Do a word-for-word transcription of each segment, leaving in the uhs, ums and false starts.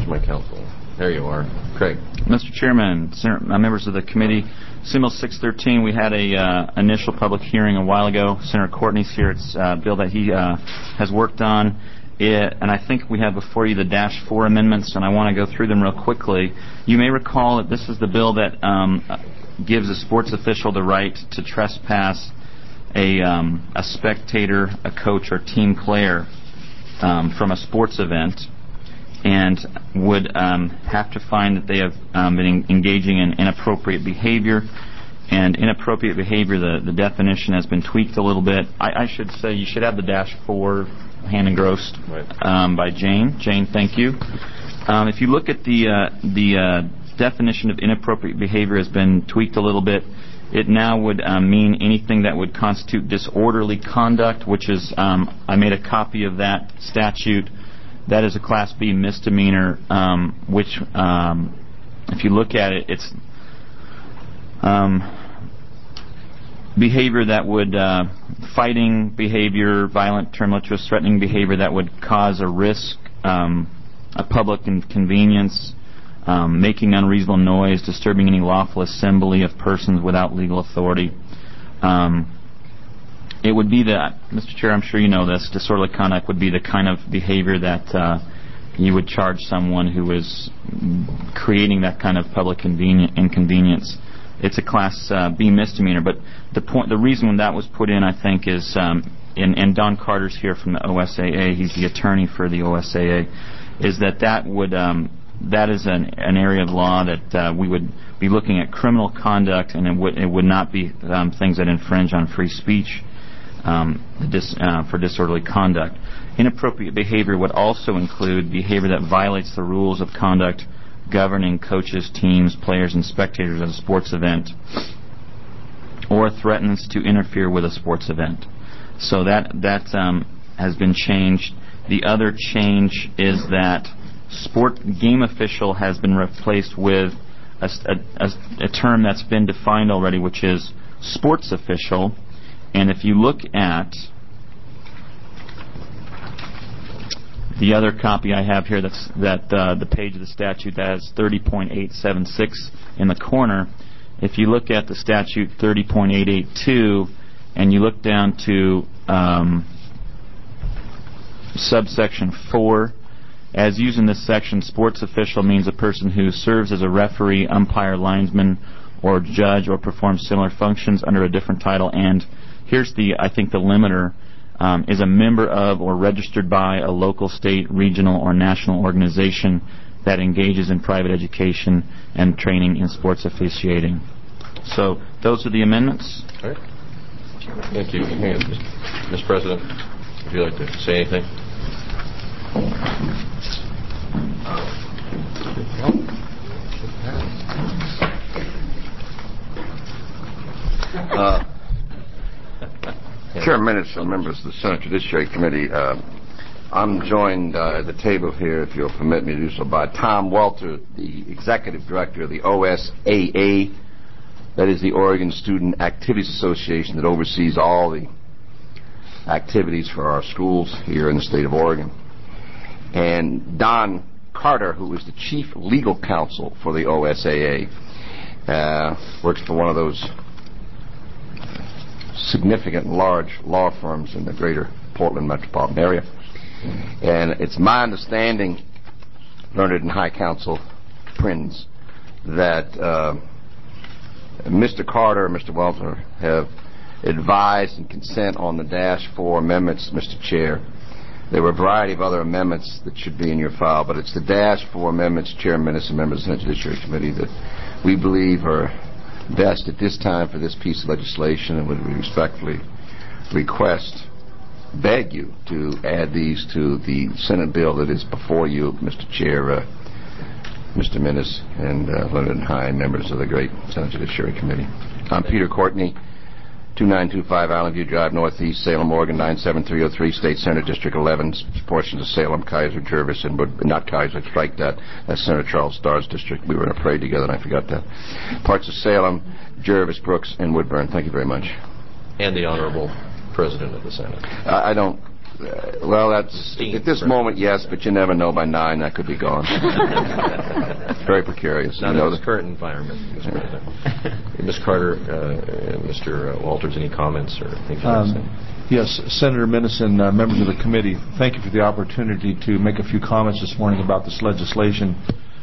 Where's my counsel? There you are. Craig. Mister Chairman, Senator, uh, members of the committee, Senate Bill six thirteen, we had a uh, initial public hearing a while ago. Senator Courtney's here. It's a bill that he uh, has worked on. It, and I think we have before you the Dash four amendments, and I want to go through them real quickly. You may recall that this is the bill that um, gives a sports official the right to trespass a, um, a spectator, a coach, or team player um, from a sports event, and would um, have to find that they have um, been engaging in inappropriate behavior. And inappropriate behavior, the, the definition has been tweaked a little bit. I, I should say you should have the Dash four hand engrossed um, by Jane. Jane, thank you. Um, if you look at the uh, the uh, definition of inappropriate behavior has been tweaked a little bit. It now would um, mean anything that would constitute disorderly conduct, which is, um, I made a copy of that statute. That is a Class B misdemeanor, um, which, um, if you look at it, it's um, behavior that would, uh, fighting behavior, violent, tumultuous, threatening behavior that would cause a risk, um, a public inconvenience, um, making unreasonable noise, disturbing any lawful assembly of persons without legal authority. Um, it would be that, Mister Chair, I'm sure you know this, disorderly conduct would be the kind of behavior that uh, you would charge someone who is creating that kind of public conveni- inconvenience. It's a Class uh, B misdemeanor, but the point, the reason when that was put in, I think, is, um, and, and Don Carter's here from the O S A A, he's the attorney for the O S A A, is that that would, um, that is an, an area of law that uh, we would be looking at criminal conduct, and it would, it would not be um, things that infringe on free speech um, dis, uh, for disorderly conduct. Inappropriate behavior would also include behavior that violates the rules of conduct governing coaches, teams, players, and spectators at a sports event, or threatens to interfere with a sports event. So that that um, has been changed. The other change is that sport game official has been replaced with a, a, a term that's been defined already, which is sports official. And if you look at the other copy I have here, that's that uh, the page of the statute that has thirty point eight seven six in the corner. If you look at the statute thirty point eight eight two, and you look down to um, subsection four, as used in this section, sports official means a person who serves as a referee, umpire, linesman, or judge, or performs similar functions under a different title. And here's the, I think, the limiter. Um, is a member of or registered by a local, state, regional, or national organization that engages in private education and training in sports officiating. So those are the amendments. All right. Thank you. Mister President, would you like to say anything? Uh, Chair, minutes and members of the Senate Judiciary Committee, uh, I'm joined uh, at the table here, if you'll permit me to do so, by Tom Welter, the Executive Director of the O S A A, that is the Oregon Student Activities Association that oversees all the activities for our schools here in the state of Oregon, and Don Carter, who is the Chief Legal Counsel for the O S A A, uh, works for one of those significant large law firms in the greater Portland metropolitan area. And it's my understanding, learned and high counsel Prinz, that uh, Mister Carter and Mister Welter have advised and consent on the Dash four amendments, Mister Chair. There were a variety of other amendments that should be in your file, but it's the Dash four amendments, Chair, Minister, and members of the Senate Judiciary Committee, that we believe are best at this time for this piece of legislation, and would respectfully request, beg you to add these to the Senate bill that is before you, Mister Chair, uh, Mister Minnis, and uh, Leonard and High, members of the great Senate Judiciary Committee. I'm Peter Courtney, two nine two five Island View Drive, Northeast, Salem, Oregon, nine seven three oh three, State Senate District eleven, portions of Salem, Kaiser, Jervis, and Wood, not Kaiser, strike that. That's Senator Charles Starr's district. We were in a parade together, and I forgot that. Parts of Salem, Jervis, Brooks, and Woodburn. Thank you very much. And the Honorable President of the Senate. Uh, I don't Uh, well, that's at this moment, yes, but you never know. By nine, that could be gone. Very precarious. Not you know, in this current environment, Mister President. Miz Carter, uh, Mister Walters, any comments or things you'd like to say? Yes, Senator Minison, uh, members of the committee, thank you for the opportunity to make a few comments this morning about this legislation.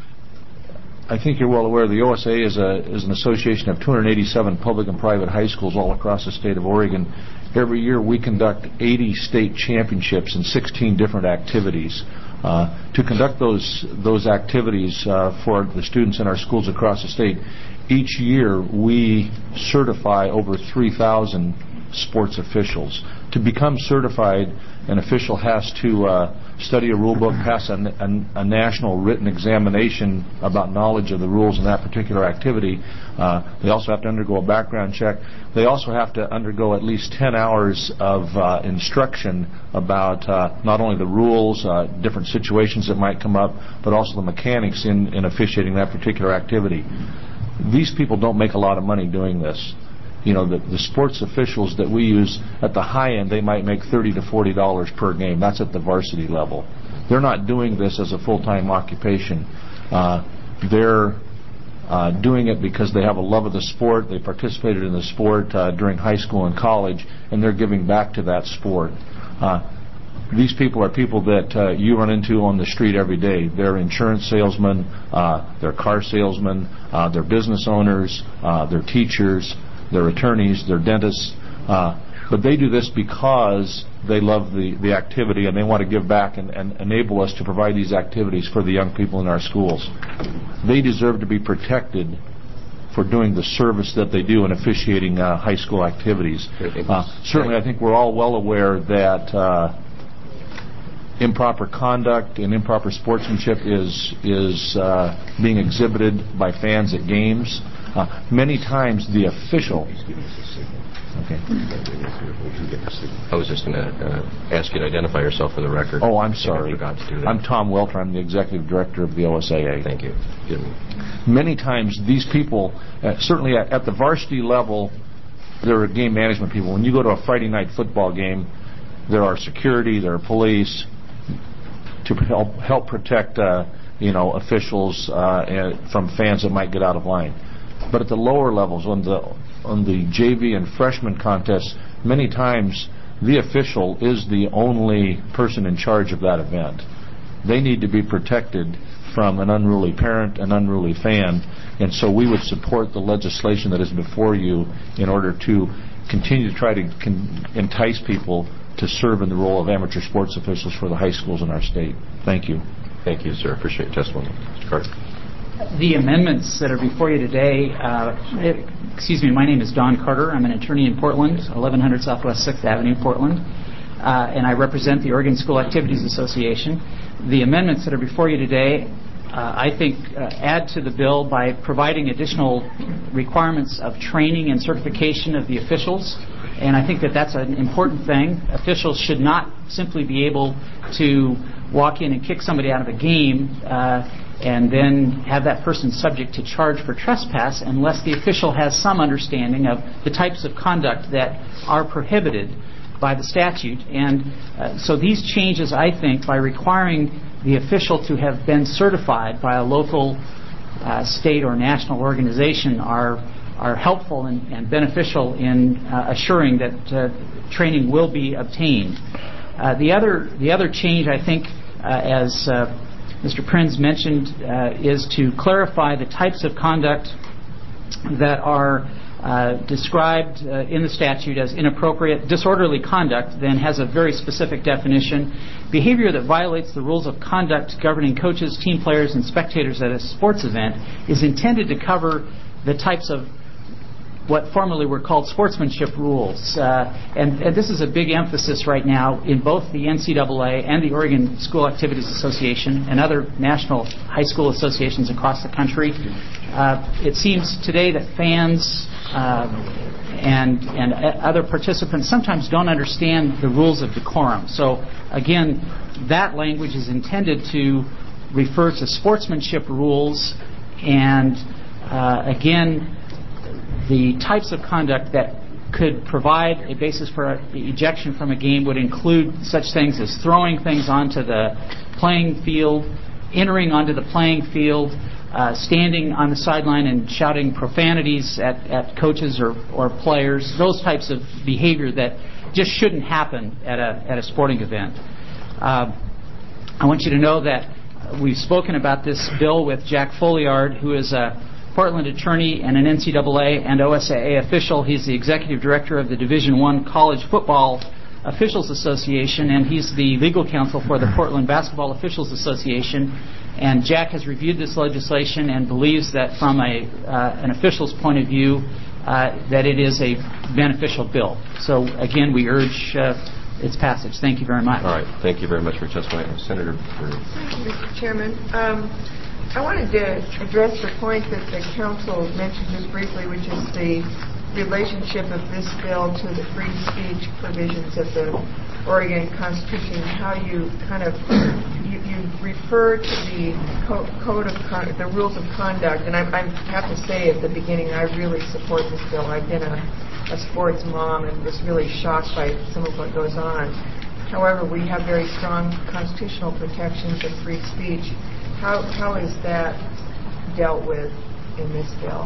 I think you're well aware the O S A is, a, is an association of two hundred eighty-seven public and private high schools all across the state of Oregon. Every year we conduct eighty state championships in sixteen different activities. Uh, to conduct those those activities uh, for the students in our schools across the state, each year we certify over three thousand sports officials. To become certified, an official has to uh, study a rule book, pass a, a, a national written examination about knowledge of the rules in that particular activity. Uh, they also have to undergo a background check. They also have to undergo at least ten hours of uh, instruction about uh, not only the rules, uh, different situations that might come up, but also the mechanics in, in officiating that particular activity. These people don't make a lot of money doing this. You know, the, the sports officials that we use at the high end, they might make thirty to forty dollars per game. That's at the varsity level. They're not doing this as a full-time occupation. Uh, they're uh, doing it because they have a love of the sport. They participated in the sport uh, during high school and college, and they're giving back to that sport. Uh, These people are people that uh, you run into on the street every day. They're insurance salesmen, uh, they're car salesmen, uh, they're business owners, uh, they're teachers, they're attorneys, they're dentists. Uh, but they do this because they love the, the activity and they want to give back and, and enable us to provide these activities for the young people in our schools. They deserve to be protected for doing the service that they do in officiating uh, high school activities. Uh, certainly, I think we're all well aware that uh, improper conduct and improper sportsmanship is is uh, being exhibited by fans at games. Uh, many times the official... Okay. I was just going to uh, ask you to identify yourself for the record. Oh, I'm sorry. I forgot to do that. I'm Tom Welter. I'm the executive director of the O S A A. Thank you. Many times these people, uh, certainly at, at the varsity level, there are game management people. When you go to a Friday night football game, there are security, there are police to help help protect uh, you know officials uh, and from fans that might get out of line. But at the lower levels, on the on the J V and freshman contests, many times the official is the only person in charge of that event. They need to be protected from an unruly parent, an unruly fan, and so we would support the legislation that is before you in order to continue to try to con- entice people to serve in the role of amateur sports officials for the high schools in our state. Thank you. Thank you, sir. Appreciate your testimony. Mister Carter. The amendments that are before you today, uh, excuse me, my name is Don Carter. I'm an attorney in Portland, eleven hundred Southwest sixth Avenue, Portland, uh, and I represent the Oregon School Activities Association. The amendments that are before you today, uh, I think, uh, add to the bill by providing additional requirements of training and certification of the officials, and I think that that's an important thing. Officials should not simply be able to walk in and kick somebody out of a game uh, and then have that person subject to charge for trespass unless the official has some understanding of the types of conduct that are prohibited by the statute. And uh, so these changes, I think, by requiring the official to have been certified by a local, uh, state, or national organization are are helpful and, and beneficial in uh, assuring that uh, training will be obtained. Uh, the other the other change, I think, uh, as uh, Mister Prinz mentioned, uh, is to clarify the types of conduct that are uh, described uh, in the statute as inappropriate. Disorderly conduct then has a very specific definition. Behavior that violates the rules of conduct governing coaches, team players, and spectators at a sports event is intended to cover the types of what formerly were called sportsmanship rules. Uh, and, and this is a big emphasis right now in both the N C double A and the Oregon School Activities Association and other national high school associations across the country. Uh, it seems today that fans uh, and, and other participants sometimes don't understand the rules of decorum. So, again, that language is intended to refer to sportsmanship rules and, uh, again, the types of conduct that could provide a basis for ejection from a game would include such things as throwing things onto the playing field, entering onto the playing field, uh, standing on the sideline and shouting profanities at, at coaches or, or players, those types of behavior that just shouldn't happen at a, at a sporting event. Uh, I want you to know that we've spoken about this bill with Jack Folliard, who is a Portland attorney and an N C double A and O S A A official. He's the executive director of the Division I College Football Officials Association, and he's the legal counsel for the Portland Basketball Officials Association. And Jack has reviewed this legislation and believes that from a uh, an official's point of view, uh, that it is a beneficial bill. So again, we urge uh, its passage. Thank you very much. All right. Thank you very much for testifying. Senator Burry. Thank you, Mister Chairman. Um, I wanted to address the point that the council mentioned just briefly, which is the relationship of this bill to the free speech provisions of the Oregon Constitution, how you kind of you, you refer to the co- code of con- the rules of conduct, and I, I have to say at the beginning I really support this bill. I've been a, a sports mom and was really shocked by some of what goes on. However, we have very strong constitutional protections of free speech. How how is that dealt with in this bill?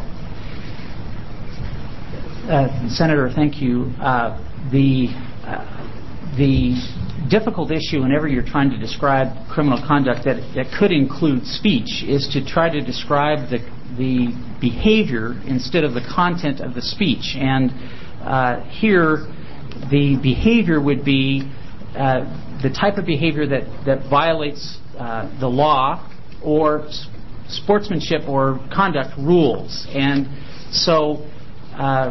Uh, Senator, thank you. Uh, the uh, the difficult issue whenever you're trying to describe criminal conduct that, that could include speech is to try to describe the the behavior instead of the content of the speech. And uh, here, the behavior would be uh, the type of behavior that, that violates uh, the law or s- sportsmanship or conduct rules. And so uh,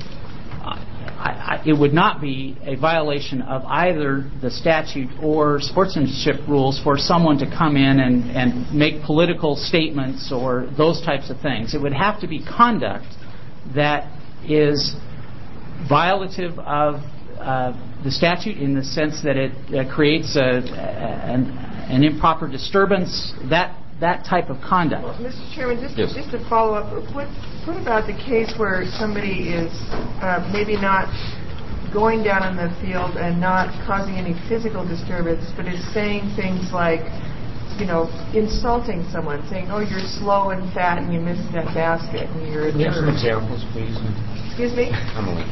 I, I, it would not be a violation of either the statute or sportsmanship rules for someone to come in and, and make political statements or those types of things. It would have to be conduct that is violative of uh, the statute in the sense that it uh, creates a, an, an improper disturbance, that that type of conduct. Well, Mister Chairman, just, yes. just to follow up, what, what about the case where somebody is uh, maybe not going down on the field and not causing any physical disturbance, but is saying things like, you know, insulting someone, saying, oh, you're slow and fat and you missed that basket and you're a Can we have some jerk. examples, please? Excuse me? Emily.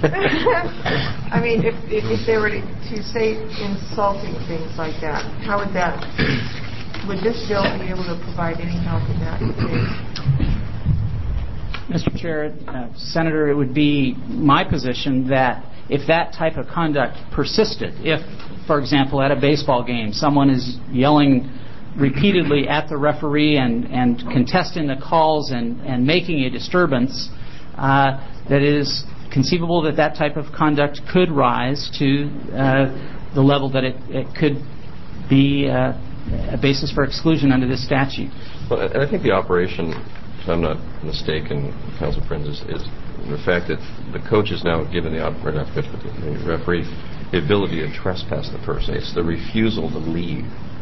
I mean, if, if, if they were to, to say insulting things like that, how would that, would this bill be able to provide any help in that case? Mister Chair, uh, Senator, it would be my position that if that type of conduct persisted, if, for example, at a baseball game, someone is yelling repeatedly at the referee and, and contesting the calls and, and making a disturbance, uh, that it is conceivable that that type of conduct could rise to uh, the level that it, it could be uh, a basis for exclusion under this statute. Well, and I think the operation, if I'm not mistaken, Council Friends, is, is the fact that the coach is now given the, or not coach, but the, the referee, the ability to trespass the person. It's the refusal to leave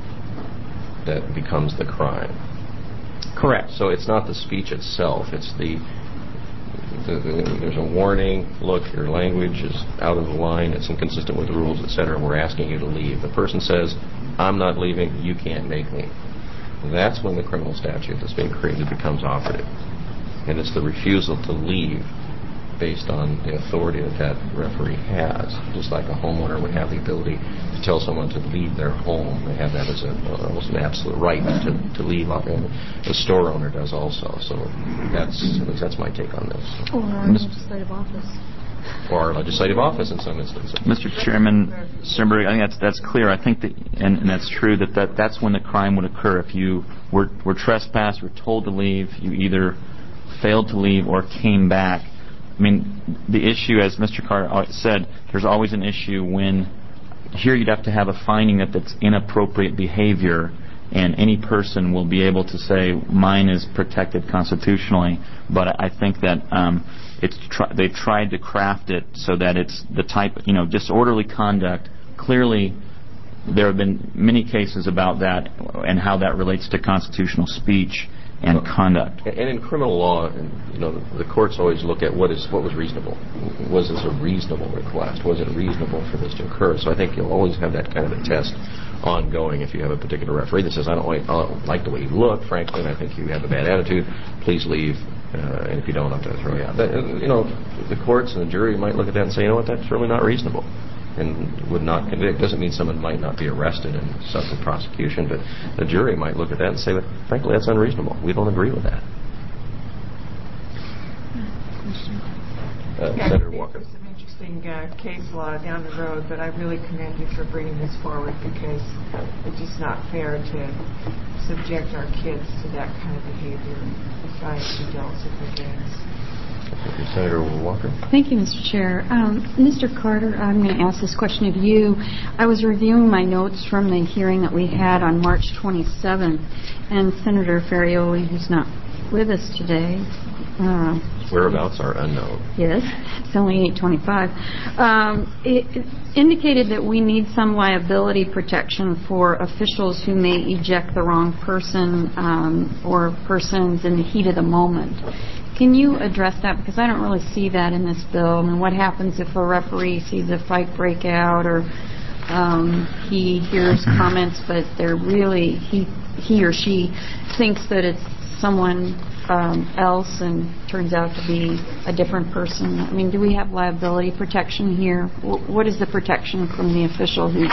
that becomes the crime. Correct. So it's not the speech itself. It's the, the, the there's a warning. Look, your language is out of the line. It's inconsistent with the rules, et cetera. We're asking you to leave. The person says, "I'm not leaving. You can't make me." That's when the criminal statute that's being created becomes operative, and it's the refusal to leave based on the authority that that referee has. Just like a homeowner would have the ability to tell someone to leave their home, they have that as a, almost an absolute right to, to leave. And the store owner does also. So that's that's my take on this. Or our legislative office. Or our legislative office in some instances. Mister Chairman, Sternberg, I think that's that's clear. I think that, and, and that's true, that, that that's when the crime would occur. If you were, were trespassed, were told to leave, you either failed to leave or came back. I mean, the issue, as Mister Carter said, there's always an issue when here you'd have to have a finding that that's inappropriate behavior, and any person will be able to say mine is protected constitutionally. But I think that um, it's tr- they've tried to craft it so that it's the type, you know, disorderly conduct. Clearly, there have been many cases about that and how that relates to constitutional speech. and conduct. And in criminal law, you know, the courts always look at what is what was reasonable. Was this a reasonable request? Was it reasonable for this to occur? So I think you'll always have that kind of a test ongoing if you have a particular referee that says, I don't like, I don't like the way you look, frankly, and I think you have a bad attitude, please leave, uh, and if you don't, I'm going to throw you out. But, uh, you know, the courts and the jury might look at that and say, you know what, that's really not reasonable, and would not convict. Doesn't mean someone might not be arrested and suffer prosecution, but the jury might look at that and say, frankly, that's unreasonable. We don't agree with that. Uh, yeah, Senator Walker. There's some interesting uh, case law down the road, but I really commend you for bringing this forward because it's just not fair to subject our kids to that kind of behavior besides adults at their games. Thank you, Senator Walker. Thank you, Mister Chair. Um, Mister Carter, I'm going to ask this question of you. I was reviewing my notes from the hearing that we had on March twenty-seventh, and Senator Ferrioli, who's not with us today, uh, whereabouts are unknown. Yes, it's only eight twenty-five. Um, it, it indicated that we need some liability protection for officials who may eject the wrong person um, or persons in the heat of the moment. Can you address that? Because I don't really see that in this bill. I mean, what happens if a referee sees a fight break out, or um, he hears comments, but they're really he he or she thinks that it's someone um, else and turns out to be a different person? I mean, do we have liability protection here? W- what is the protection from the official who's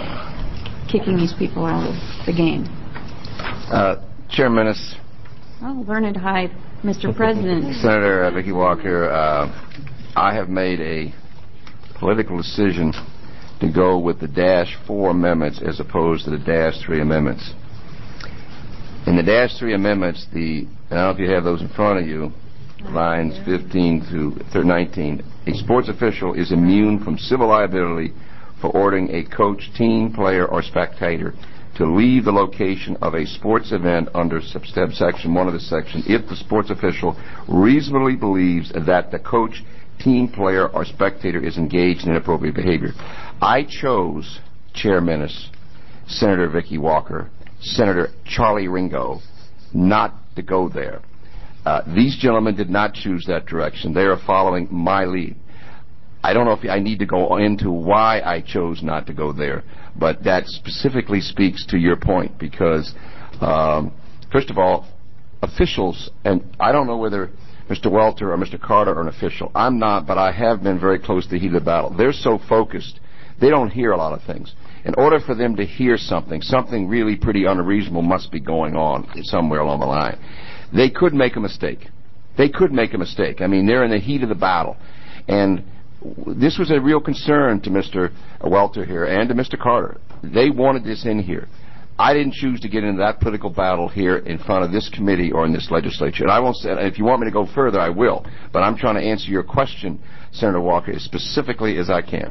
kicking these people out of the game? Uh, Chair Menace. Oh, learned high, Mister President. Senator uh, Vicki Walker, uh, I have made a political decision to go with the dash four amendments as opposed to the dash three amendments. In the dash three amendments, the, I don't know if you have those in front of you, lines fifteen through nineteen, a sports official is immune from civil liability for ordering a coach, team, player, or spectator to leave the location of a sports event under subsection one of the section if the sports official reasonably believes that the coach, team, player, or spectator is engaged in inappropriate behavior. I chose, Chair Menace, Senator Vicki Walker, Senator Charlie Ringo, not to go there. Uh, these gentlemen did not choose that direction. They are following my lead. I don't know if I need to go into why I chose not to go there, but that specifically speaks to your point because, um, first of all, officials, and I don't know whether Mister Welter or Mister Carter are an official. I'm not, but I have been very close to the heat of the battle. They're so focused, they don't hear a lot of things. In order for them to hear something, something really pretty unreasonable must be going on somewhere along the line. They could make a mistake. They could make a mistake. I mean, they're in the heat of the battle. And this was a real concern to Mister Welter here and to Mister Carter. They wanted this in here. I didn't choose to get into that political battle here in front of this committee or in this legislature. And I won't say, if you want me to go further, I will. But I'm trying to answer your question, Senator Walker, as specifically as I can.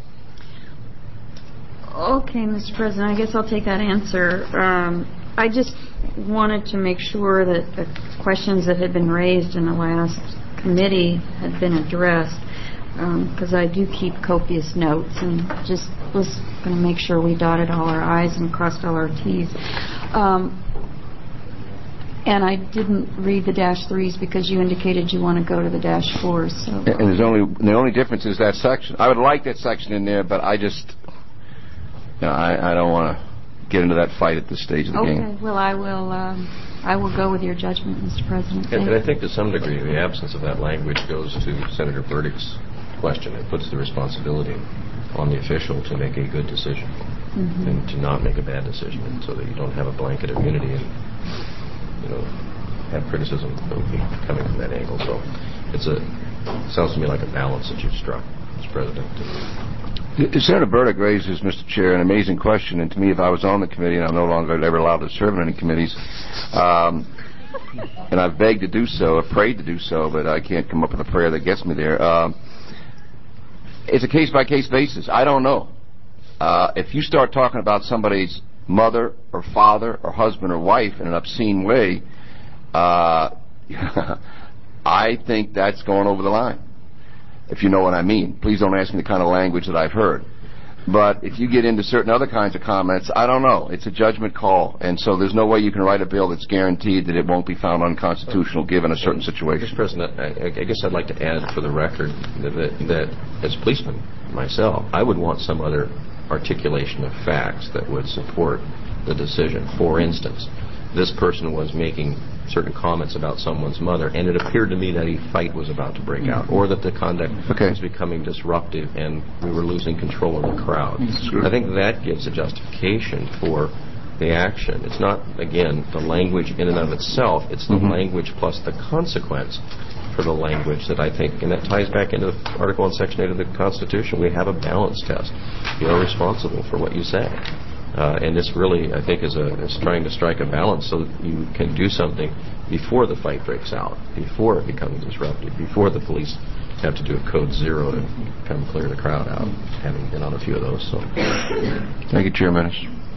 Okay, Mister President, I guess I'll take that answer. Um, I just wanted to make sure that the questions that had been raised in the last committee had been addressed, because um, I do keep copious notes and just was going to make sure we dotted all our I's and crossed all our T's. Um, and I didn't read the dash threes because you indicated you want to go to the dash fours. So. And there's only the only difference is that section. I would like that section in there, but I just, you know, I, I don't want to get into that fight at this stage of the okay. game. Okay, well, I will. Um, I will go with your judgment, Mister President. And, and I think to some degree the absence of that language goes to Senator Burdick's question. It puts the responsibility on the official to make a good decision mm-hmm. and to not make a bad decision, and so that you don't have a blanket immunity and, you know, have criticism that will be coming from that angle. So it's a it sounds to me like a balance that you've struck, Mister President. Senator Burdick raises, Mister Chair, an amazing question, and to me, if I was on the committee, and I'm no longer ever allowed to serve in any committees, um, and I've begged to do so, I've prayed to do so, but I can't come up with a prayer that gets me there. Um, it's a case-by-case basis. I don't know. Uh, if you start talking about somebody's mother or father or husband or wife in an obscene way, uh, I think that's going over the line. If you know what I mean. Please don't ask me the kind of language that I've heard. But if you get into certain other kinds of comments, I don't know. It's a judgment call. And so there's no way you can write a bill that's guaranteed that it won't be found unconstitutional given a certain situation. Mister President, I, I guess I'd like to add for the record that, that, that as a policeman myself, I would want some other articulation of facts that would support the decision. For instance, this person was making certain comments about someone's mother, and it appeared to me that a fight was about to break out, or that the conduct okay. was becoming disruptive and we were losing control of the crowd. Sure. I think that gives a justification for the action. It's not, again, the language in and of itself. It's the mm-hmm. language plus the consequence for the language that I think, and that ties back into the Article and Section eight of the Constitution. We have a balance test. You are responsible for what you say. Uh, and this really, I think, is, a, is trying to strike a balance so that you can do something before the fight breaks out, before it becomes disruptive, before the police have to do a code zero to come clear the crowd out, having been on a few of those. So, thank you, Chairman.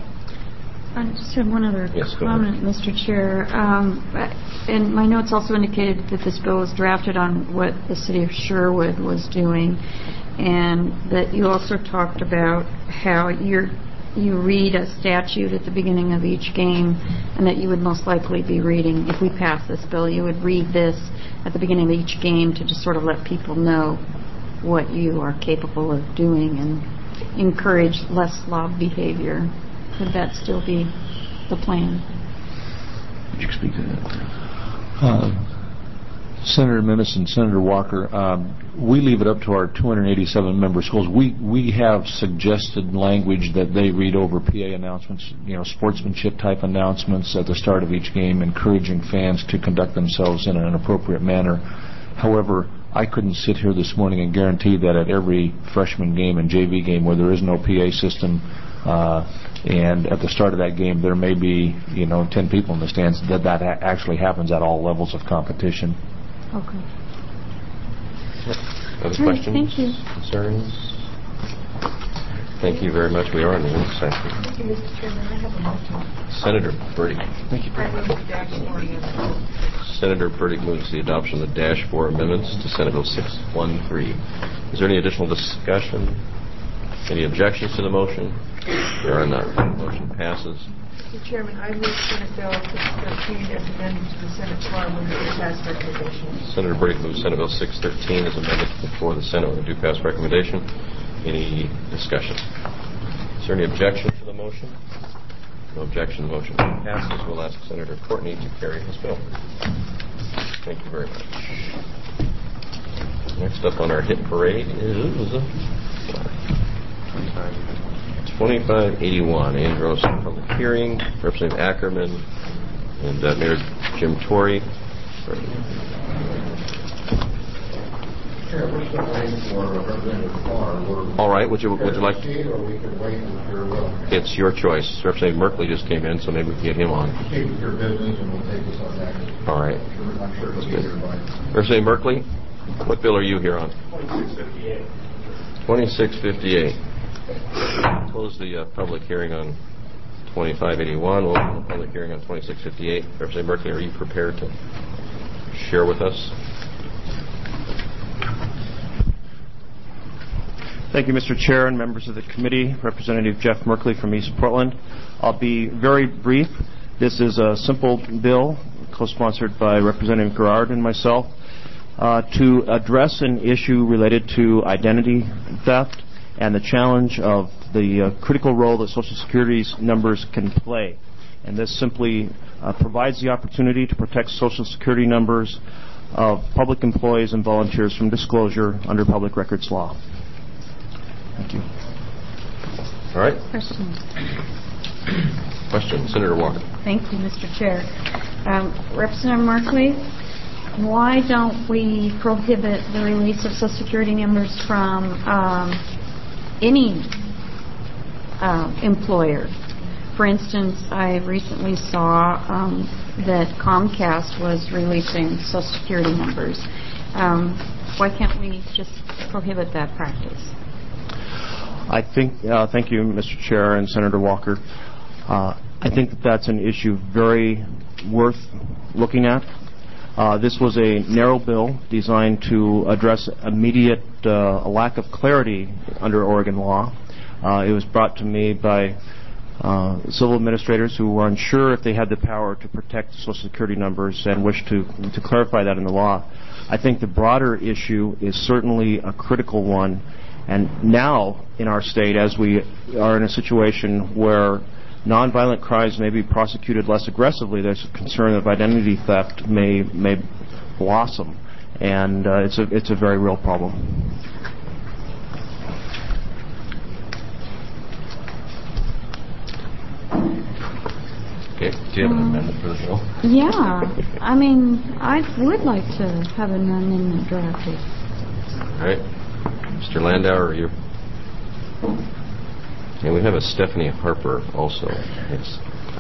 I just have one other yes, comment, Mister Chair. Um, and my notes also indicated that this bill was drafted on what the city of Sherwood was doing, and that you also talked about how you're you read a statute at the beginning of each game, and that you would most likely be reading, if we pass this bill, you would read this at the beginning of each game to just sort of let people know what you are capable of doing and encourage less loud behavior. Would that still be the plan? Would you speak to that? Uh, Senator Minnis and Senator Walker, um, we leave it up to our two hundred eighty-seven member schools. We we have suggested language that they read over P A announcements, you know, sportsmanship type announcements at the start of each game, encouraging fans to conduct themselves in an appropriate manner. However, I couldn't sit here this morning and guarantee that at every freshman game and J V game where there is no P A system, uh, and at the start of that game there may be, you know, ten people in the stands, that that actually happens at all levels of competition. Okay. Other All right, questions? thank you. Concerns? Thank you very much. We are in the work session. Thank you, Mister Chairman. I have a motion. Senator Burdick. Thank you. I move the dash four amendment. Senator Burdick moves the adoption of the dash four amendments to Senate Bill six one three. Is there any additional discussion? Any objections to the motion? There are none. The motion passes. Mister Chairman, I move Senate Bill six thirteen as amended to the Senate floor with a due pass recommendation. Senator Burdick moves Senate Bill six thirteen as amended before the Senate with a due pass recommendation. Any discussion? Is there any objection to the motion? No objection. The motion passes. We'll ask Senator Courtney to carry this bill. Thank you very much. Next up on our hit parade is twenty-five eighty-one, Andros public hearing, Representative Ackerman and uh, Mayor Jim Torrey. All right, would you would you like to? It's your choice. Representative Merkley just came in, so maybe we can get him on. All right. Representative Merkley, what bill are you here on? twenty-six fifty-eight. twenty-six fifty-eight. Close the uh, public hearing on twenty-five eighty-one. We'll open the public hearing on twenty-six fifty-eight. Representative Merkley, are you prepared to share with us? Thank you, Mister Chair and members of the committee. Representative Jeff Merkley from East Portland. I'll be very brief. This is a simple bill co-sponsored by Representative Gerard and myself uh, to address an issue related to identity theft and the challenge of the uh, critical role that Social Security's numbers can play. And this simply uh, provides the opportunity to protect Social Security numbers of public employees and volunteers from disclosure under public records law. Thank you. All right. Questions? Question, Senator Walker. Thank you, Mister Chair. Um, Representative Merkley, why don't we prohibit the release of Social Security numbers from um, any uh, employer? For instance, I recently saw um, that Comcast was releasing Social Security numbers. Um, why can't we just prohibit that practice? I think, uh, thank you, Mister Chair and Senator Walker. Uh, I think that that's an issue very worth looking at. Uh, this was a narrow bill designed to address immediate uh, lack of clarity under Oregon law. Uh, it was brought to me by uh, civil administrators who were unsure if they had the power to protect the Social Security numbers and wished to, to clarify that in the law. I think the broader issue is certainly a critical one. And now in our state, as we are in a situation where nonviolent crimes may be prosecuted less aggressively, there's a concern that identity theft may may blossom, and uh, it's a it's a very real problem. Okay. Do you have an amendment for the bill? Yeah. I mean, I would like to have an amendment drafted. All right. Mister Landauer, are you? And we have a Stephanie Harper also. Yes.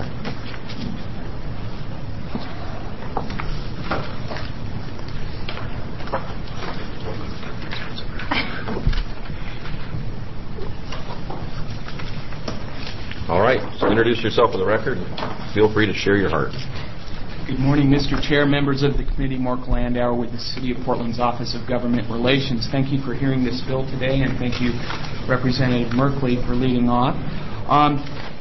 All right. So introduce yourself for the record. Feel free to share your heart. Good morning, Mister Chair, members of the committee. Mark Landauer with the City of Portland's Office of Government Relations. Thank you for hearing this bill today, and thank you, Representative Merkley, for leading off. Um,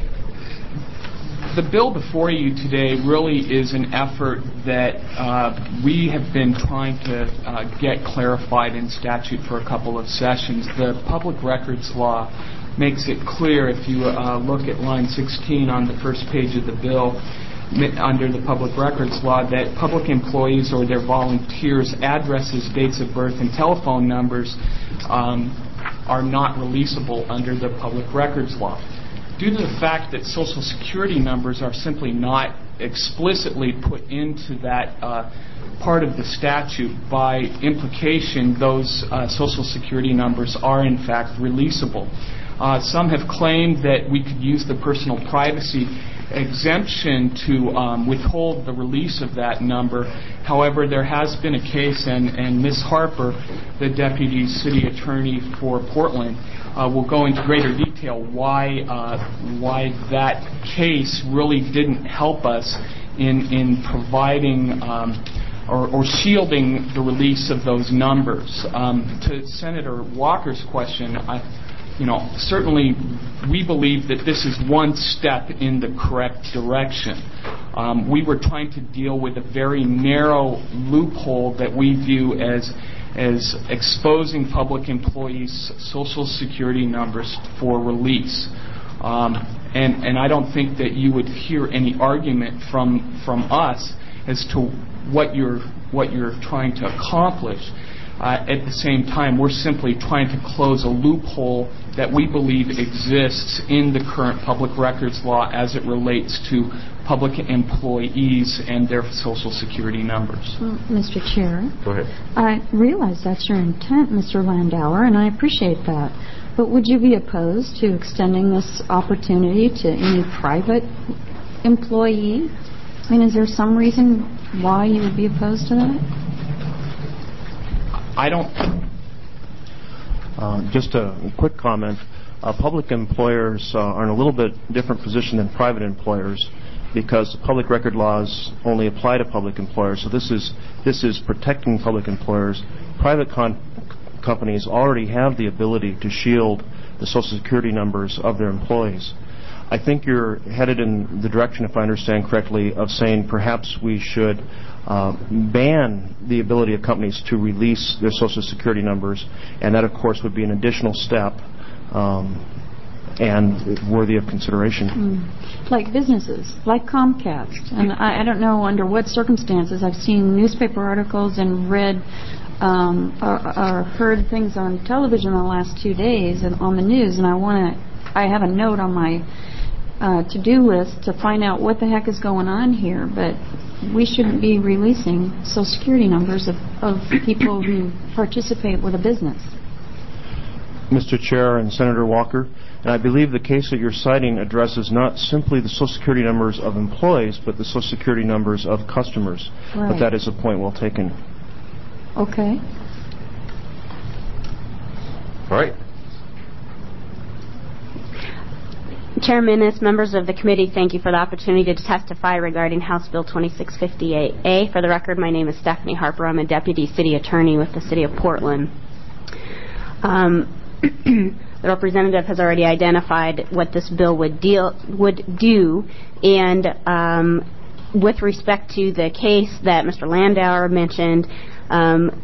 the bill before you today really is an effort that uh, we have been trying to uh, get clarified in statute for a couple of sessions. The Public Records Law makes it clear, if you uh, look at line sixteen on the first page of the bill, under the Public Records Law, that public employees or their volunteers' addresses, dates of birth, and telephone numbers um, are not releasable under the Public Records Law. Due to the fact that Social Security numbers are simply not explicitly put into that uh, part of the statute, by implication, those uh, Social Security numbers are in fact releasable. Uh, some have claimed that we could use the personal privacy exemption to um, withhold the release of that number. However, there has been a case, and, and Miz Harper, the Deputy City Attorney for Portland, uh, will go into greater detail why uh, why that case really didn't help us in in providing um, or, or shielding the release of those numbers. Um, to Senator Walker's question, I You know, certainly we believe that this is one step in the correct direction. Um, we were trying to deal with a very narrow loophole that we view as as exposing public employees' Social Security numbers for release. Um, and, and I don't think that you would hear any argument from from us as to what you're what you're trying to accomplish. Uh, at the same time, we're simply trying to close a loophole that we believe exists in the current public records law as it relates to public employees and their Social Security numbers. Well, Mister Chair, Go ahead. I realize that's your intent, Mister Landauer, and I appreciate that. But would you be opposed to extending this opportunity to any private employee? I mean, is there some reason why you would be opposed to that? I don't. Uh, just a quick comment. Uh, public employers uh, are in a little bit different position than private employers because public record laws only apply to public employers. So this is this is protecting public employers. Private con- companies already have the ability to shield the Social Security numbers of their employees. I think you're headed in the direction, if I understand correctly, of saying perhaps we should uh, ban the ability of companies to release their Social Security numbers, and that, of course, would be an additional step um, and worthy of consideration. Mm. Like businesses, like Comcast. And I, I don't know under what circumstances. I've seen newspaper articles and read um, or, or heard things on television in the last two days and on the news, and I want to. I have a note on my Uh, to-do list to find out what the heck is going on here, but we shouldn't be releasing Social Security numbers of, of people who participate with a business. Mister Chair and Senator Walker, and I believe the case that you're citing addresses not simply the Social Security numbers of employees, but the Social Security numbers of customers. Right. But that is a point well taken. Okay. All right. Chairman, as members of the committee, thank you for the opportunity to testify regarding House Bill twenty-six fifty-eight A. For the record, my name is Stephanie Harper. I'm a Deputy City Attorney with the City of Portland. Um, The representative has already identified what this bill would deal would do, and um, with respect to the case that Mister Landauer mentioned, um,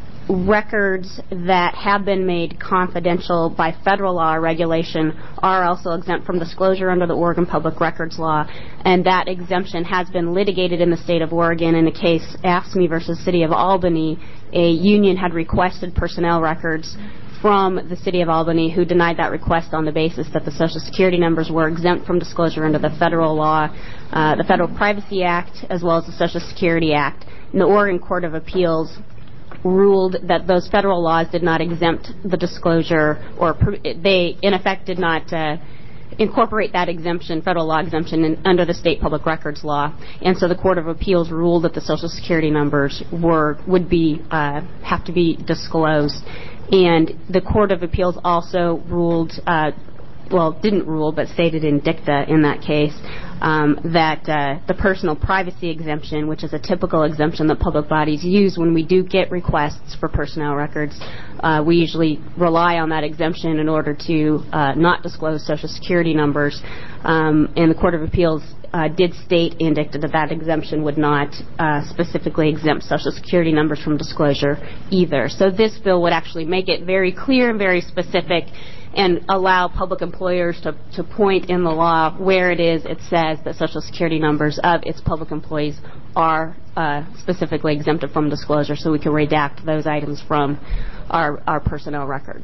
records that have been made confidential by federal law or regulation are also exempt from disclosure under the Oregon Public Records Law, and that exemption has been litigated in the state of Oregon in the case AFSCME versus City of Albany. A union had requested personnel records from the City of Albany, who denied that request on the basis that the Social Security numbers were exempt from disclosure under the federal law, uh, the Federal Privacy Act, as well as the Social Security Act. And the Oregon Court of Appeals ruled that those federal laws did not exempt the disclosure, or they, in effect, did not uh, incorporate that exemption, federal law exemption, in, under the state public records law. And so the Court of Appeals ruled that the Social Security numbers were would be uh, have to be disclosed. And the Court of Appeals also ruled, uh, well, didn't rule, but stated in dicta in that case, um, that uh, the personal privacy exemption, which is a typical exemption that public bodies use when we do get requests for personnel records, uh, we usually rely on that exemption in order to uh, not disclose Social Security numbers. Um, and the Court of Appeals uh, did state in dicta that that exemption would not uh, specifically exempt Social Security numbers from disclosure either. So this bill would actually make it very clear and very specific and allow public employers to, to point in the law where it is it says that Social Security numbers of its public employees are uh, specifically exempted from disclosure, so we can redact those items from our, our personnel records.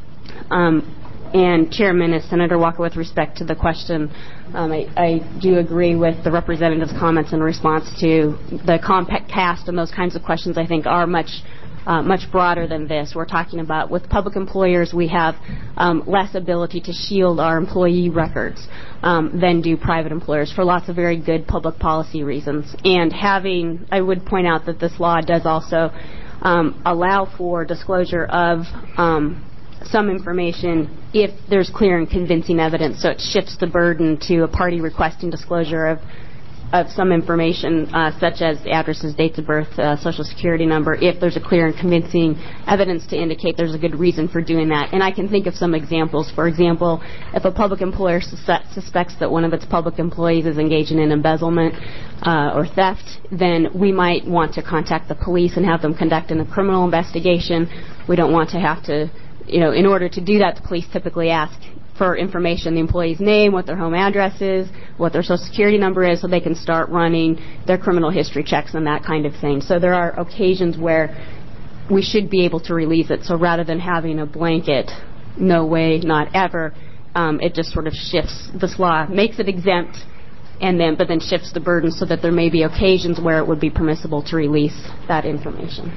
Um, and Chairman, as Senator Walker, with respect to the question, um, I, I do agree with the representative's comments in response to the compact cast and those kinds of questions. I think are much Uh, much broader than this. We're talking about with public employers, we have um, less ability to shield our employee records um, than do private employers for lots of very good public policy reasons. And having, I would point out that this law does also um, allow for disclosure of um, some information if there's clear and convincing evidence, so it shifts the burden to a party requesting disclosure of of some information, uh, such as addresses, dates of birth, uh, Social Security number, if there's a clear and convincing evidence to indicate there's a good reason for doing that. And I can think of some examples. For example, if a public employer sus- suspects that one of its public employees is engaging in embezzlement uh, or theft, then we might want to contact the police and have them conduct a criminal investigation. We don't want to have to, you know, in order to do that, the police typically ask for information, the employee's name, what their home address is, what their Social Security number is, so they can start running their criminal history checks and that kind of thing. So there are occasions where we should be able to release it. So rather than having a blanket, no way, not ever, um, it just sort of shifts. This law makes it exempt, and then but then shifts the burden so that there may be occasions where it would be permissible to release that information.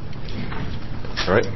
All right.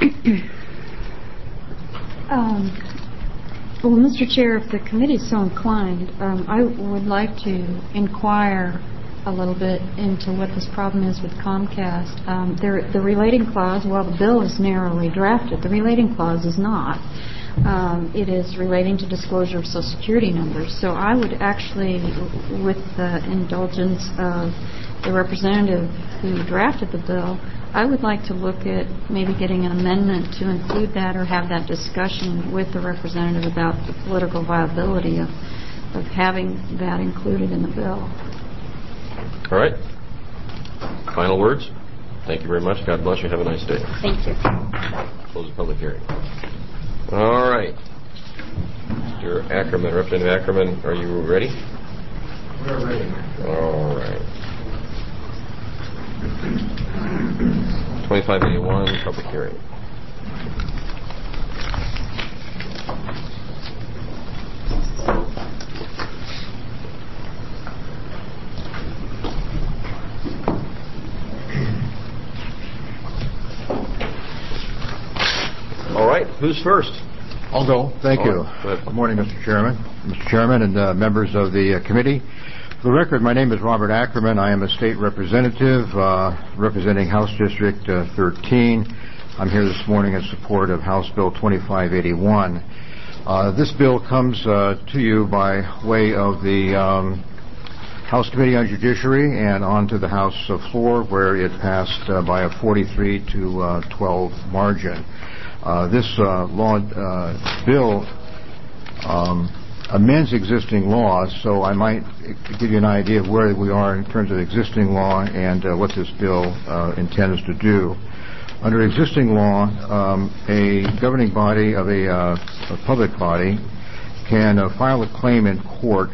um, Well, Mister Chair, if the committee is so inclined, um, I would like to inquire a little bit into what this problem is with Comcast. Um, there, the relating clause, while the bill is narrowly drafted, the relating clause is not. Um, it is relating to disclosure of Social Security numbers. So I would actually, with the indulgence of the representative who drafted the bill, I would like to look at maybe getting an amendment to include that or have that discussion with the representative about the political viability of, of having that included in the bill. All right. Final words? Thank you very much. God bless you. Have a nice day. Thank you. Close the public hearing. All right. Mister Ackerman, Representative Ackerman, are you ready? We're ready. All right. twenty-five eighty-one, public hearing. All right, who's first? I'll go. Thank you. Good. Good morning, Mister Chairman, Mister Chairman, and uh, members of the uh, committee. For the record, my name is Robert Ackerman. I am a state representative uh, representing House District uh, thirteen. I'm here this morning in support of House Bill twenty-five eighty-one. Uh, this bill comes uh, to you by way of the um, House Committee on Judiciary and onto the House uh, floor, where it passed uh, by a forty-three to twelve margin. Uh, this uh, law uh, bill um, amends existing laws, so I might give you an idea of where we are in terms of existing law and uh, what this bill uh, intends to do. Under existing law, um, a governing body of a, uh, a public body can uh, file a claim in court,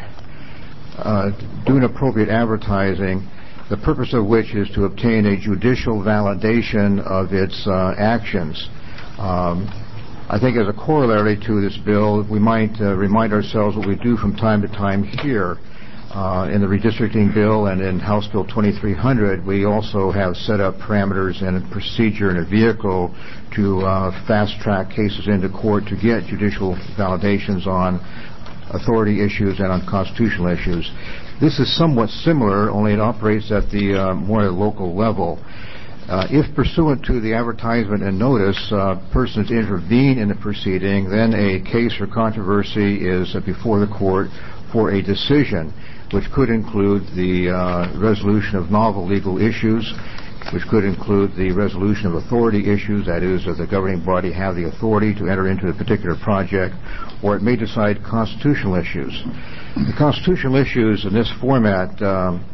uh, do an appropriate advertising, the purpose of which is to obtain a judicial validation of its uh, actions. Um, I think as a corollary to this bill, we might uh, remind ourselves what we do from time to time here. Uh, in the redistricting bill and in House Bill twenty-three hundred, we also have set up parameters and a procedure and a vehicle to uh, fast-track cases into court to get judicial validations on authority issues and on constitutional issues. This is somewhat similar, only it operates at the uh, more local level. Uh, if pursuant to the advertisement and notice, uh, persons intervene in the proceeding, then a case or controversy is uh, before the court for a decision, which could include the uh, resolution of novel legal issues, which could include the resolution of authority issues, that is, does the governing body have the authority to enter into a particular project, or it may decide constitutional issues. The constitutional issues in this format um,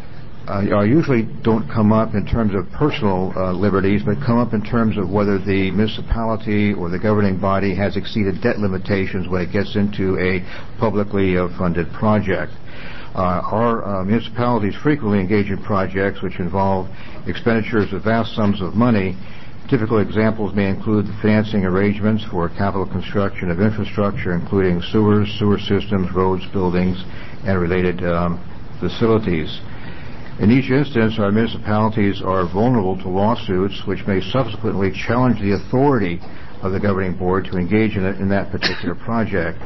uh, usually don't come up in terms of personal uh, liberties, but come up in terms of whether the municipality or the governing body has exceeded debt limitations when it gets into a publicly uh, funded project. Uh, our uh, municipalities frequently engage in projects which involve expenditures of vast sums of money. Typical examples may include the financing arrangements for capital construction of infrastructure, including sewers, sewer systems, roads, buildings, and related um, facilities. In each instance, our municipalities are vulnerable to lawsuits which may subsequently challenge the authority of the governing board to engage in, it, in that particular project.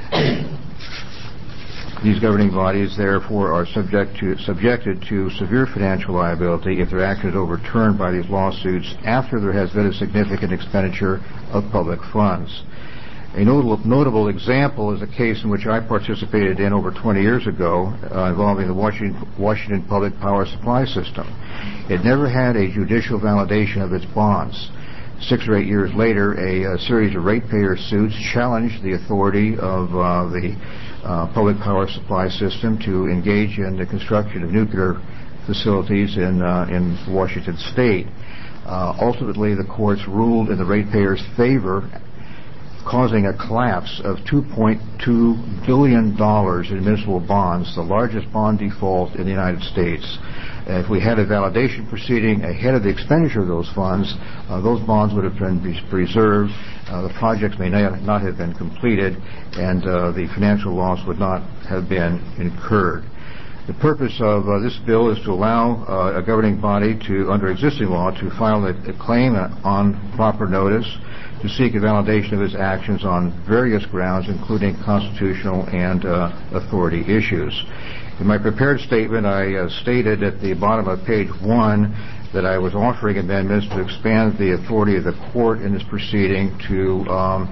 These governing bodies, therefore, are subject to, subjected to severe financial liability if their action is overturned by these lawsuits after there has been a significant expenditure of public funds. A notable, notable example is a case in which I participated in over twenty years ago uh, involving the Washington, Washington Public Power Supply System. It never had a judicial validation of its bonds. Six or eight years later, a, a series of ratepayer suits challenged the authority of uh, the uh, public power supply system to engage in the construction of nuclear facilities in, uh, in Washington State. Uh, ultimately, the courts ruled in the ratepayers' favor, causing a collapse of two point two billion dollars in municipal bonds, the largest bond default in the United States. If we had a validation proceeding ahead of the expenditure of those funds, uh, those bonds would have been preserved, uh, the projects may not have been completed, and uh, the financial loss would not have been incurred. The purpose of uh, this bill is to allow uh, a governing body to, under existing law, to file a, a claim on proper notice to seek a validation of its actions on various grounds, including constitutional and uh, authority issues. In my prepared statement, I uh, stated at the bottom of page one that I was offering amendments to expand the authority of the court in this proceeding to um,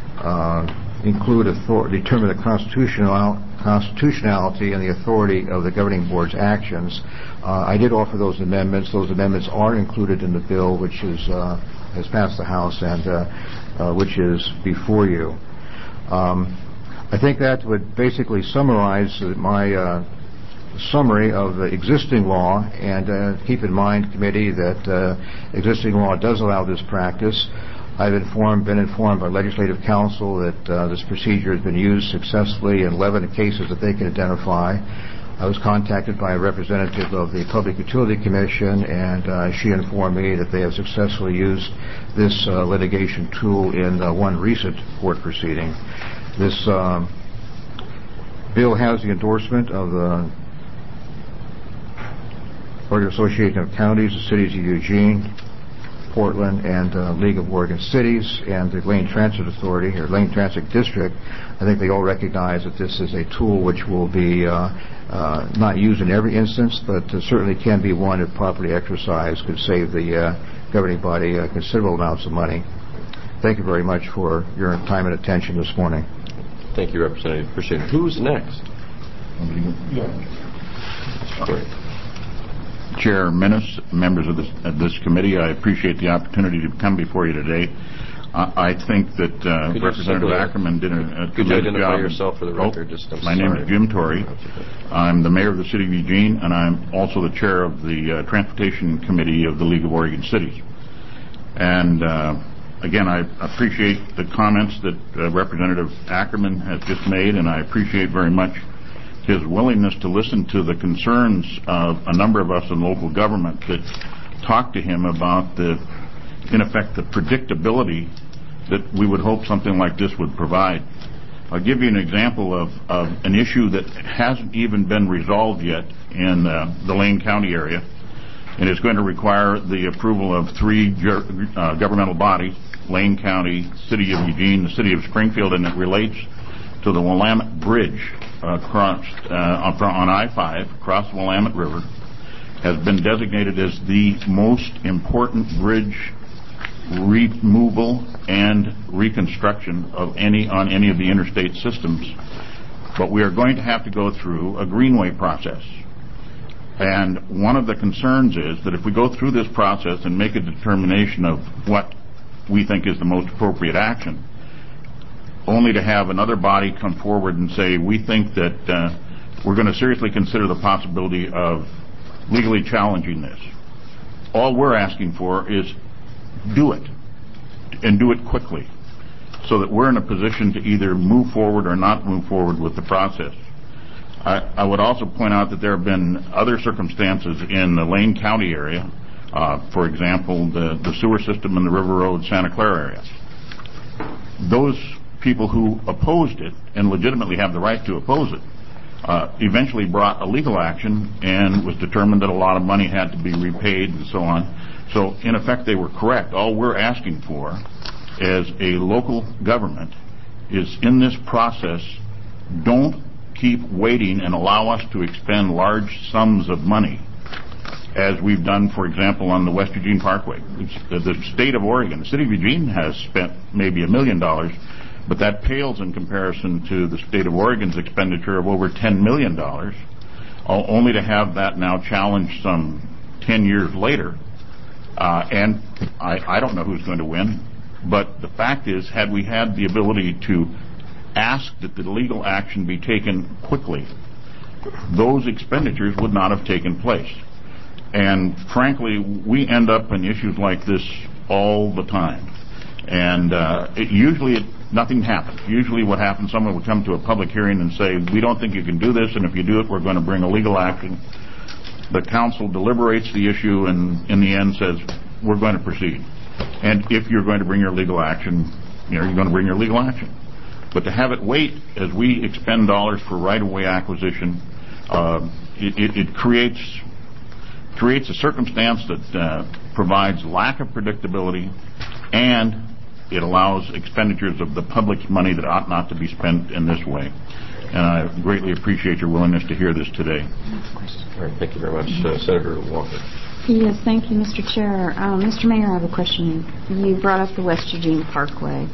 uh, include authority, determine the constitutional constitutionality and the authority of the governing board's actions. Uh, I did offer those amendments. Those amendments are included in the bill, which is uh, has passed the House and uh, uh, which is before you. Um, I think that would basically summarize my uh, summary of the existing law, and uh, keep in mind, committee, that uh, existing law does allow this practice. I've informed, been informed by Legislative Counsel that uh, this procedure has been used successfully in eleven cases that they can identify. I was contacted by a representative of the Public Utility Commission, and uh, she informed me that they have successfully used this uh, litigation tool in uh, one recent court proceeding. This um, bill has the endorsement of the Oregon Association of Counties, the cities of Eugene, Portland, and uh, League of Oregon Cities, and the Lane Transit Authority, or Lane Transit District. I think they all recognize that this is a tool which will be uh, uh, not used in every instance, but uh, certainly can be one if properly exercised, could save the uh, governing body uh, considerable amounts of money. Thank you very much for your time and attention this morning. Thank you, Representative. Appreciate it. Who's next? Great. Chair Menace, members of this, of this committee, I appreciate the opportunity to come before you today. I I think that uh, Could you Representative simply- Ackerman did a, a Could you tremendous identify job. yourself for the Oh, record? Just, I'm my name sorry. is Jim Torrey. I'm the mayor of the city of Eugene, and I'm also the chair of the uh, Transportation Committee of the League of Oregon Cities. And uh, again, I appreciate the comments that uh, Representative Ackerman has just made, and I appreciate very much his willingness to listen to the concerns of a number of us in local government that talk to him about the, in effect, the predictability that we would hope something like this would provide. I'll give you an example of, of an issue that hasn't even been resolved yet in uh, the Lane County area, and it's going to require the approval of three uh, governmental bodies, Lane County, City of Eugene, the City of Springfield, and it relates to the Willamette Bridge across, uh, on I five across the Willamette River. Has been designated as the most important bridge removal and reconstruction of any on any of the interstate systems. But we are going to have to go through a greenway process. And one of the concerns is that if we go through this process and make a determination of what we think is the most appropriate action, only to have another body come forward and say, we think that uh, we're going to seriously consider the possibility of legally challenging this. All we're asking for is do it, and do it quickly, so that we're in a position to either move forward or not move forward with the process. I, I would also point out that there have been other circumstances in the Lane County area, uh, for example, the, the sewer system in the River Road, Santa Clara area. Those people who opposed it, and legitimately have the right to oppose it, uh, eventually brought a legal action and was determined that a lot of money had to be repaid and so on. So, in effect, they were correct. All we're asking for as a local government is, in this process, don't keep waiting and allow us to expend large sums of money, as we've done, for example, on the West Eugene Parkway. The, the state of Oregon, the city of Eugene has spent maybe a million dollars, but that pales in comparison to the state of Oregon's expenditure of over ten million dollars, only to have that now challenged some ten years later. Uh, and I, I don't know who's going to win, but the fact is, had we had the ability to ask that the legal action be taken quickly, those expenditures would not have taken place. And frankly, we end up in issues like this all the time. And uh, it, usually it, nothing happens. Usually what happens, someone would come to a public hearing and say, we don't think you can do this, and if you do it, we're going to bring a legal action. The council deliberates the issue and in the end says, we're going to proceed. And if you're going to bring your legal action, you know, you're going to bring your legal action. But to have it wait as we expend dollars for right-of-way acquisition, uh, it, it, it creates creates a circumstance that uh, provides lack of predictability, and it allows expenditures of the public's money that ought not to be spent in this way. And I greatly appreciate your willingness to hear this today. All right, thank you very much. Uh, Senator Walker. Yes, thank you, Mister Chair. Um, Mister Mayor, I have a question. You brought up the West Eugene Parkway,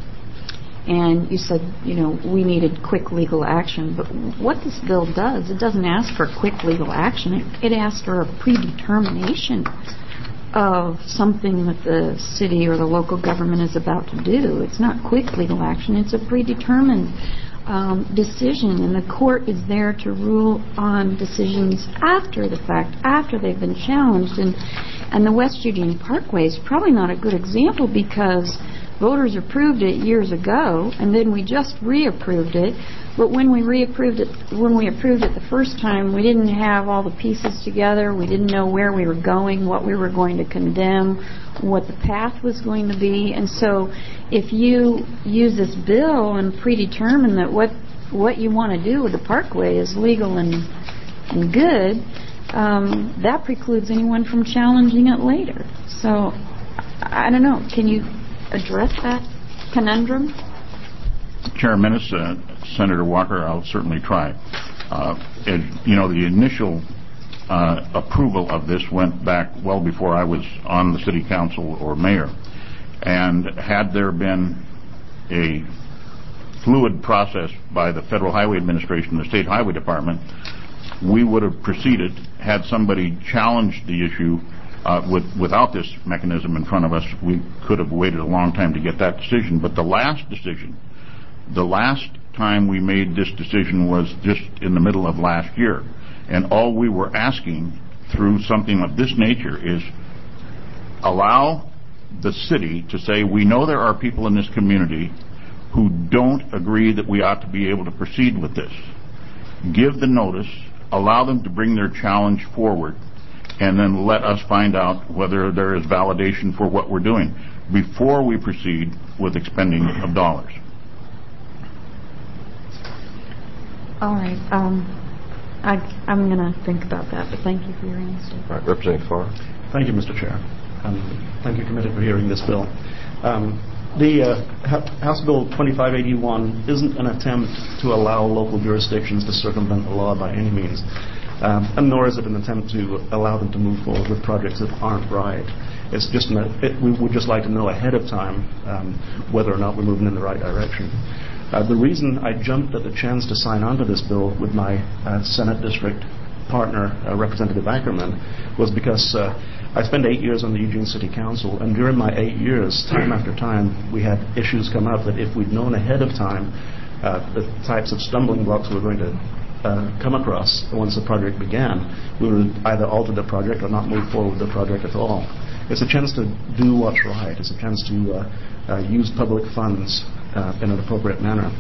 and you said, you know, we needed quick legal action. But what this bill does, it doesn't ask for quick legal action. It, it asks for a predetermination of something that the city or the local government is about to do. It's not quick legal action. It's a predetermined Um, decision, and the court is there to rule on decisions after the fact, after they've been challenged. And and the West Eugene Parkway is probably not a good example because voters approved it years ago, and then we just reapproved it. But when we reapproved it, when we approved it the first time, we didn't have all the pieces together. We didn't know where we were going, what we were going to condemn, what the path was going to be. And so if you use this bill and predetermine that what what you want to do with the parkway is legal and, and good, um, that precludes anyone from challenging it later. So I don't know. Can you address that conundrum? Chairman, uh, Senator Walker, I'll certainly try. Uh, as, you know, the initial uh, approval of this went back well before I was on the city council or mayor. And had there been a fluid process by the Federal Highway Administration and the State Highway Department, we would have proceeded, had somebody challenged the issue Uh, with, without this mechanism in front of us, we could have waited a long time to get that decision. But the last decision, the last time we made this decision was just in the middle of last year. And all we were asking through something of this nature is allow the city to say, we know there are people in this community who don't agree that we ought to be able to proceed with this. Give the notice, allow them to bring their challenge forward, and then let us find out whether there is validation for what we're doing before we proceed with expending of dollars. All right. Um, I, I'm going to think about that, but thank you for your answer. All right, Representative Farr. Thank you, Mister Chair. Um, thank you, Committee, for hearing this bill. Um, the uh, House Bill twenty-five eighty-one isn't an attempt to allow local jurisdictions to circumvent the law by any means. Um, and nor is it an attempt to allow them to move forward with projects that aren't right. It's just an, it, we would just like to know ahead of time um, whether or not we're moving in the right direction. Uh, the reason I jumped at the chance to sign on to this bill with my uh, Senate District partner, uh, Representative Ackerman, was because uh, I spent eight years on the Eugene City Council, and during my eight years, time after time, we had issues come up that if we'd known ahead of time uh, the types of stumbling blocks we were going to Uh, come across once the project began, we would either alter the project or not move forward with the project at all. It's a chance to do what's right. It's a chance to uh, uh, use public funds uh, in an appropriate manner.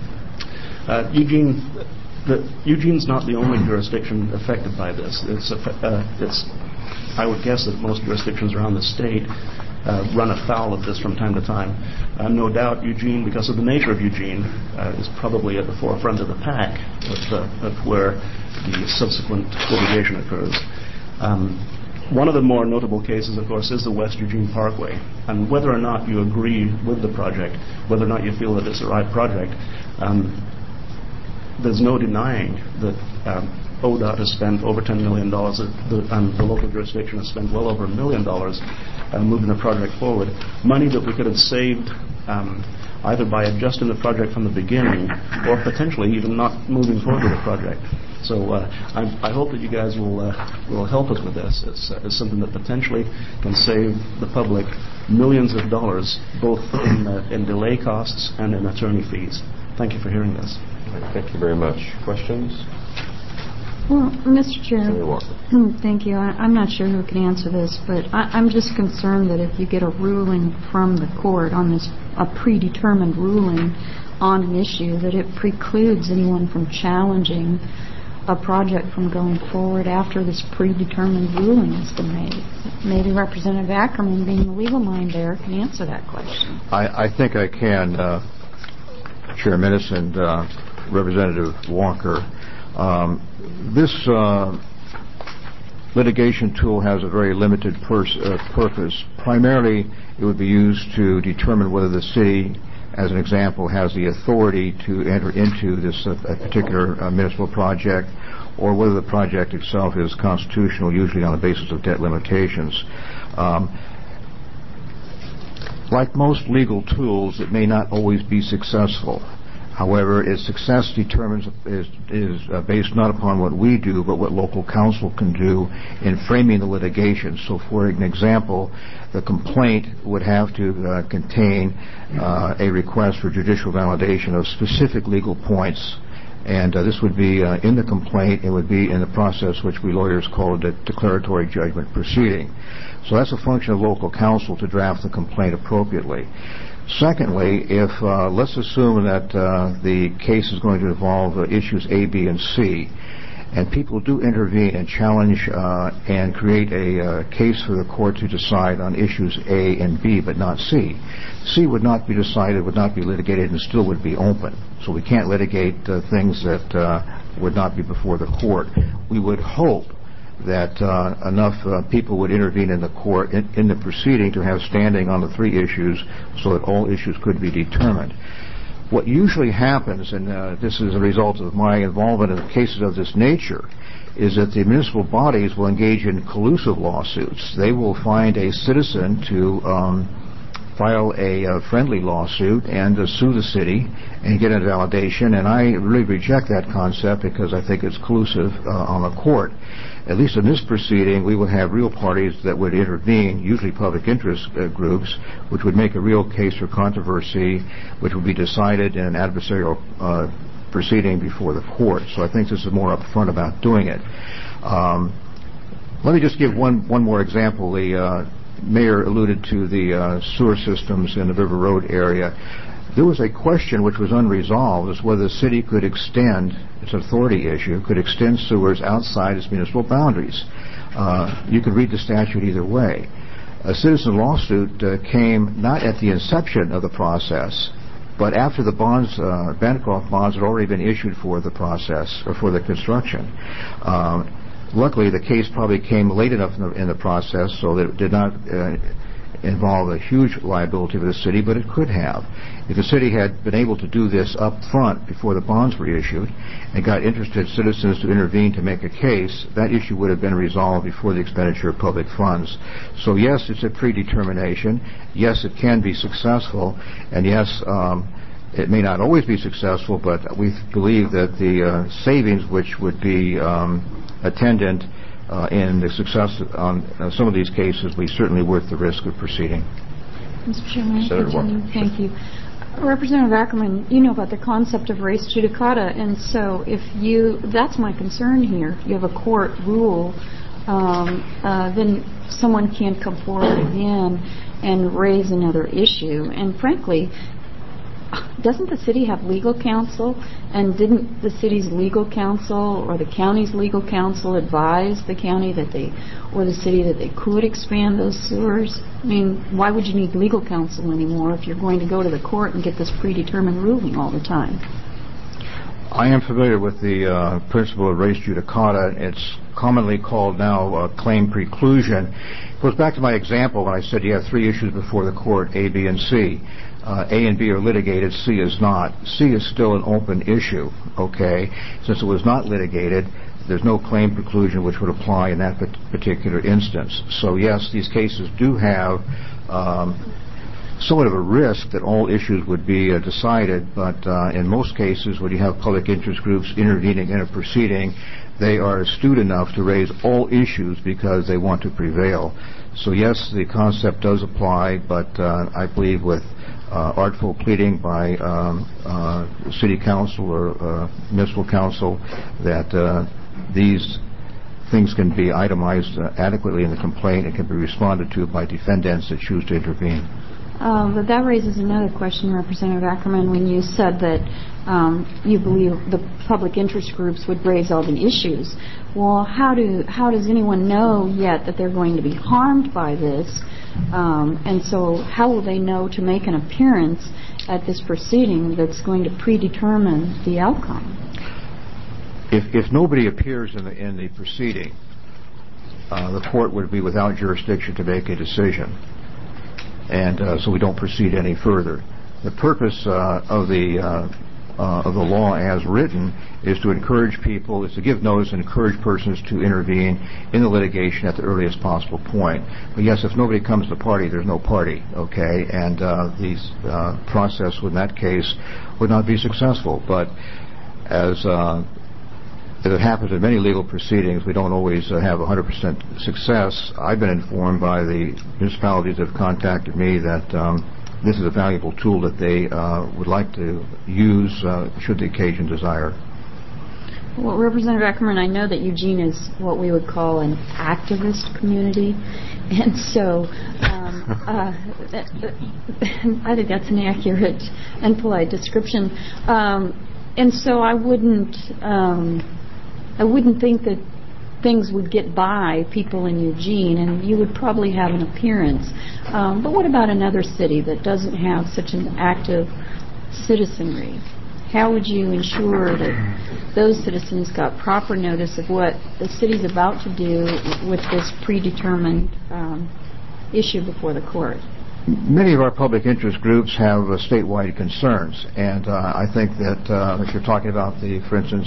Uh, Eugene, the, Eugene's not the only jurisdiction affected by this. It's, uh, it's, I would guess that most jurisdictions around the state Uh, run afoul of this from time to time. Uh, no doubt Eugene, because of the nature of Eugene, uh, is probably at the forefront of the pack of, uh, of where the subsequent litigation occurs. Um, one of the more notable cases, of course, is the West Eugene Parkway. And whether or not you agree with the project, whether or not you feel that it's the right project, um, there's no denying that um, O D O T has spent over ten million dollars, and the local jurisdiction has spent well over a million dollars uh, moving the project forward. Money that we could have saved um, either by adjusting the project from the beginning or potentially even not moving forward with the project. So uh, I, I hope that you guys will uh, will help us with this. It's, uh, it's something that potentially can save the public millions of dollars, both in, uh, in delay costs and in attorney fees. Thank you for hearing this. Thank you very much. Questions? Well, Mister Chair, Senator Walker. Thank you. I, I'm not sure who can answer this, but I, I'm just concerned that if you get a ruling from the court on this, a predetermined ruling on an issue, that it precludes anyone from challenging a project from going forward after this predetermined ruling has been made. Maybe Representative Ackerman, being the legal mind there, can answer that question. I, I think I can, uh, Chair Minnis and uh, Representative Walker. Um, this uh, litigation tool has a very limited pers- uh, purpose. Primarily, it would be used to determine whether the city, as an example, has the authority to enter into this uh, particular uh, municipal project, or whether the project itself is constitutional, usually on the basis of debt limitations. Um, like most legal tools, it may not always be successful. However, its success determines is, is uh, based not upon what we do, but what local counsel can do in framing the litigation. So, for an example, the complaint would have to uh, contain uh, a request for judicial validation of specific legal points, and uh, this would be uh, in the complaint. It would be in the process which we lawyers call a de- declaratory judgment proceeding. So that's a function of local counsel to draft the complaint appropriately. Secondly, if uh, let's assume that uh, the case is going to involve uh, issues A, B, and C, and people do intervene and challenge uh, and create a uh, case for the court to decide on issues A and B, but not C. C would not be decided, would not be litigated, and still would be open. So we can't litigate uh, things that uh, would not be before the court. We would hope that uh, enough uh, people would intervene in the court in, in the proceeding to have standing on the three issues so that all issues could be determined. What usually happens, and uh, this is a result of my involvement in cases of this nature, is that the municipal bodies will engage in collusive lawsuits. They will find a citizen to um, file a uh, friendly lawsuit and uh, sue the city and get a validation. And I really reject that concept because I think it's collusive uh, on the court. At least in this proceeding, we would have real parties that would intervene, usually public interest uh, groups, which would make a real case for controversy, which would be decided in an adversarial uh, proceeding before the court. So I think this is more upfront about doing it. Um, let me just give one, one more example. The uh, mayor alluded to the uh, sewer systems in the River Road area. There was a question which was unresolved as whether the city could extend, it's an authority issue, could extend sewers outside its municipal boundaries. Uh, you could read the statute either way. A citizen lawsuit uh, came not at the inception of the process, but after the bonds, uh, Bancroft bonds had already been issued for the process, or for the construction. Um, luckily, the case probably came late enough in the, in the process so that it did not uh, involve a huge liability for the city, but it could have. If the city had been able to do this up front before the bonds were issued and got interested citizens to intervene to make a case, that issue would have been resolved before the expenditure of public funds. So yes, it's a predetermination. Yes, it can be successful. And yes, um, it may not always be successful, but we believe that the uh, savings which would be um, attendant Uh, in the success on uh, some of these cases, we certainly worth the risk of proceeding. Mister Chairman, continue. Thank you. Representative Ackerman, you know about the concept of res judicata, and so if you, that's my concern here. You have a court rule, um, uh, then someone can't come forward again and raise another issue. And frankly, doesn't the city have legal counsel? And didn't the city's legal counsel or the county's legal counsel advise the county that they, or the city that they could expand those sewers? I mean, why would you need legal counsel anymore if you're going to go to the court and get this predetermined ruling all the time? I am familiar with the uh, principle of res judicata. It's commonly called now uh, claim preclusion. It goes back to my example when I said you have three issues before the court, A, B, and C. Uh, A and B are litigated, C is not. C is still an open issue, okay? Since it was not litigated, there's no claim preclusion which would apply in that particular instance. So yes, these cases do have um, somewhat of a risk that all issues would be uh, decided, but uh, in most cases when you have public interest groups intervening in a proceeding, they are astute enough to raise all issues because they want to prevail. So yes, the concept does apply, but uh, I believe with uh, artful pleading by um, uh, city council or uh, municipal council that uh, these things can be itemized uh, adequately in the complaint and can be responded to by defendants that choose to intervene. Um, but that raises another question, Representative Ackerman, when you said that um, you believe the public interest groups would raise all the issues. Well, how do how does anyone know yet that they're going to be harmed by this? Um, and so how will they know to make an appearance at this proceeding that's going to predetermine the outcome? If, if nobody appears in the, in the proceeding, uh, the court would be without jurisdiction to make a decision. And uh, so we don't proceed any further. The purpose uh, of the uh, uh, of the law as written is to encourage people, is to give notice and encourage persons to intervene in the litigation at the earliest possible point. But yes, if nobody comes to the party, there's no party, okay? And uh, the uh, process in that case would not be successful. But as uh, As it happens in many legal proceedings, we don't always uh, have one hundred percent success. I've been informed by the municipalities that have contacted me that um, this is a valuable tool that they uh, would like to use uh, should the occasion desire. Well, Representative Ackerman, I know that Eugene is what we would call an activist community, and so um, uh, I think that's an accurate and polite description. Um, and so I wouldn't... Um, I wouldn't think that things would get by people in Eugene, and you would probably have an appearance. Um, but what about another city that doesn't have such an active citizenry? How would you ensure that those citizens got proper notice of what the city's about to do with this predetermined um, issue before the court? Many of our public interest groups have uh, statewide concerns, and uh, I think that uh, if you're talking about the, for instance,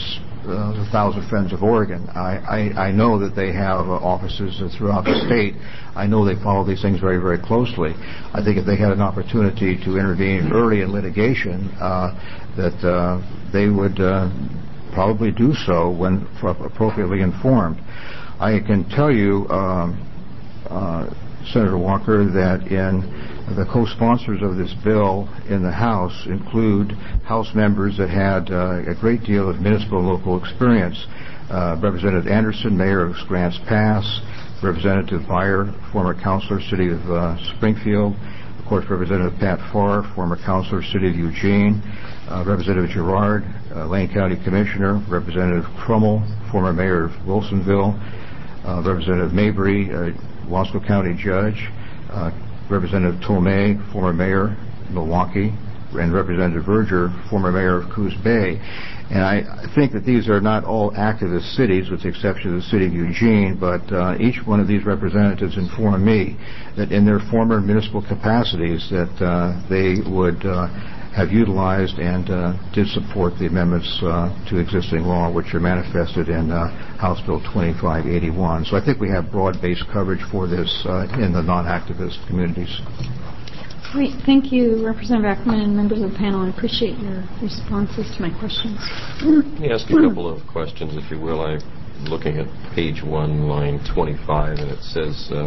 uh, the Thousand Friends of Oregon. I, I, I know that they have uh, offices throughout the state. I know they follow these things very, very closely. I think if they had an opportunity to intervene early in litigation, uh, that uh, they would uh, probably do so when appropriately informed. I can tell you, um, uh, Senator Walker, that in the co-sponsors of this bill in the House include House members that had uh, a great deal of municipal and local experience. Uh, Representative Anderson, Mayor of Grants Pass, Representative Byer, former councilor, City of uh, Springfield, of course, Representative Pat Farr, former councilor, City of Eugene, uh, Representative Gerard, uh, Lane County Commissioner, Representative Crummell, former Mayor of Wilsonville, uh, Representative Mabry, uh, Wasco County Judge, uh, Representative Tomei, former Mayor of Milwaukee, and Representative Verger, former Mayor of Coos Bay. And I think that these are not all activist cities, with the exception of the City of Eugene, but uh, each one of these representatives informed me that in their former municipal capacities that uh, they would uh, have utilized and uh, did support the amendments uh, to existing law, which are manifested in uh, House Bill twenty-five eighty-one. So I think we have broad-based coverage for this uh, in the non-activist communities. Great. Thank you, Representative Ackerman and members of the panel. I appreciate your responses to my questions. Let me ask a couple of questions, if you will. I'm looking at page one, line twenty-five, and it says, uh,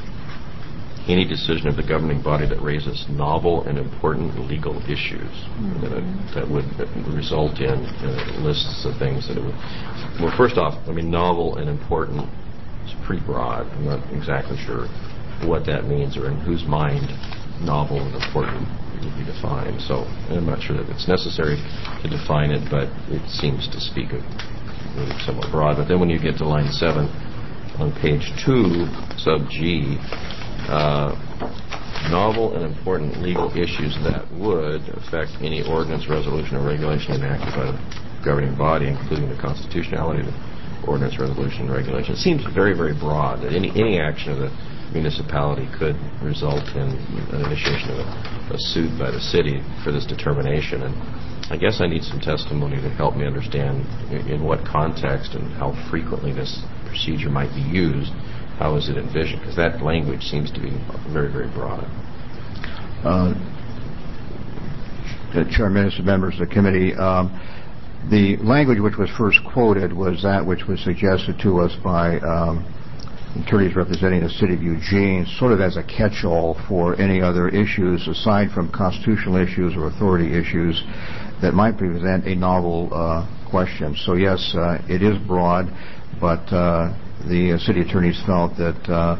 any decision of the governing body that raises novel and important legal issues mm-hmm. that, it, that would result in uh, lists of things that it would... Well, first off, I mean, novel and important is pretty broad. I'm not exactly sure what that means or in whose mind novel and important would be defined. So I'm not sure that it's necessary to define it, but it seems to speak of really somewhat broad. But then when you get to line seven on page two, sub G, uh, novel and important legal issues that would affect any ordinance, resolution, or regulation enacted by the governing body, including the constitutionality of the ordinance, resolution, and regulation. It seems very, very broad that any any action of the municipality could result in an initiation of a, a suit by the city for this determination. And I guess I need some testimony to help me understand in, in what context and how frequently this procedure might be used. How is it envisioned? Because that language seems to be very, very broad. Uh, Chairman, members of the committee, um, the language which was first quoted was that which was suggested to us by um, attorneys representing the City of Eugene, sort of as a catch-all for any other issues aside from constitutional issues or authority issues that might present a novel uh, question. So yes, uh, it is broad, but uh, the uh, city attorneys felt that uh,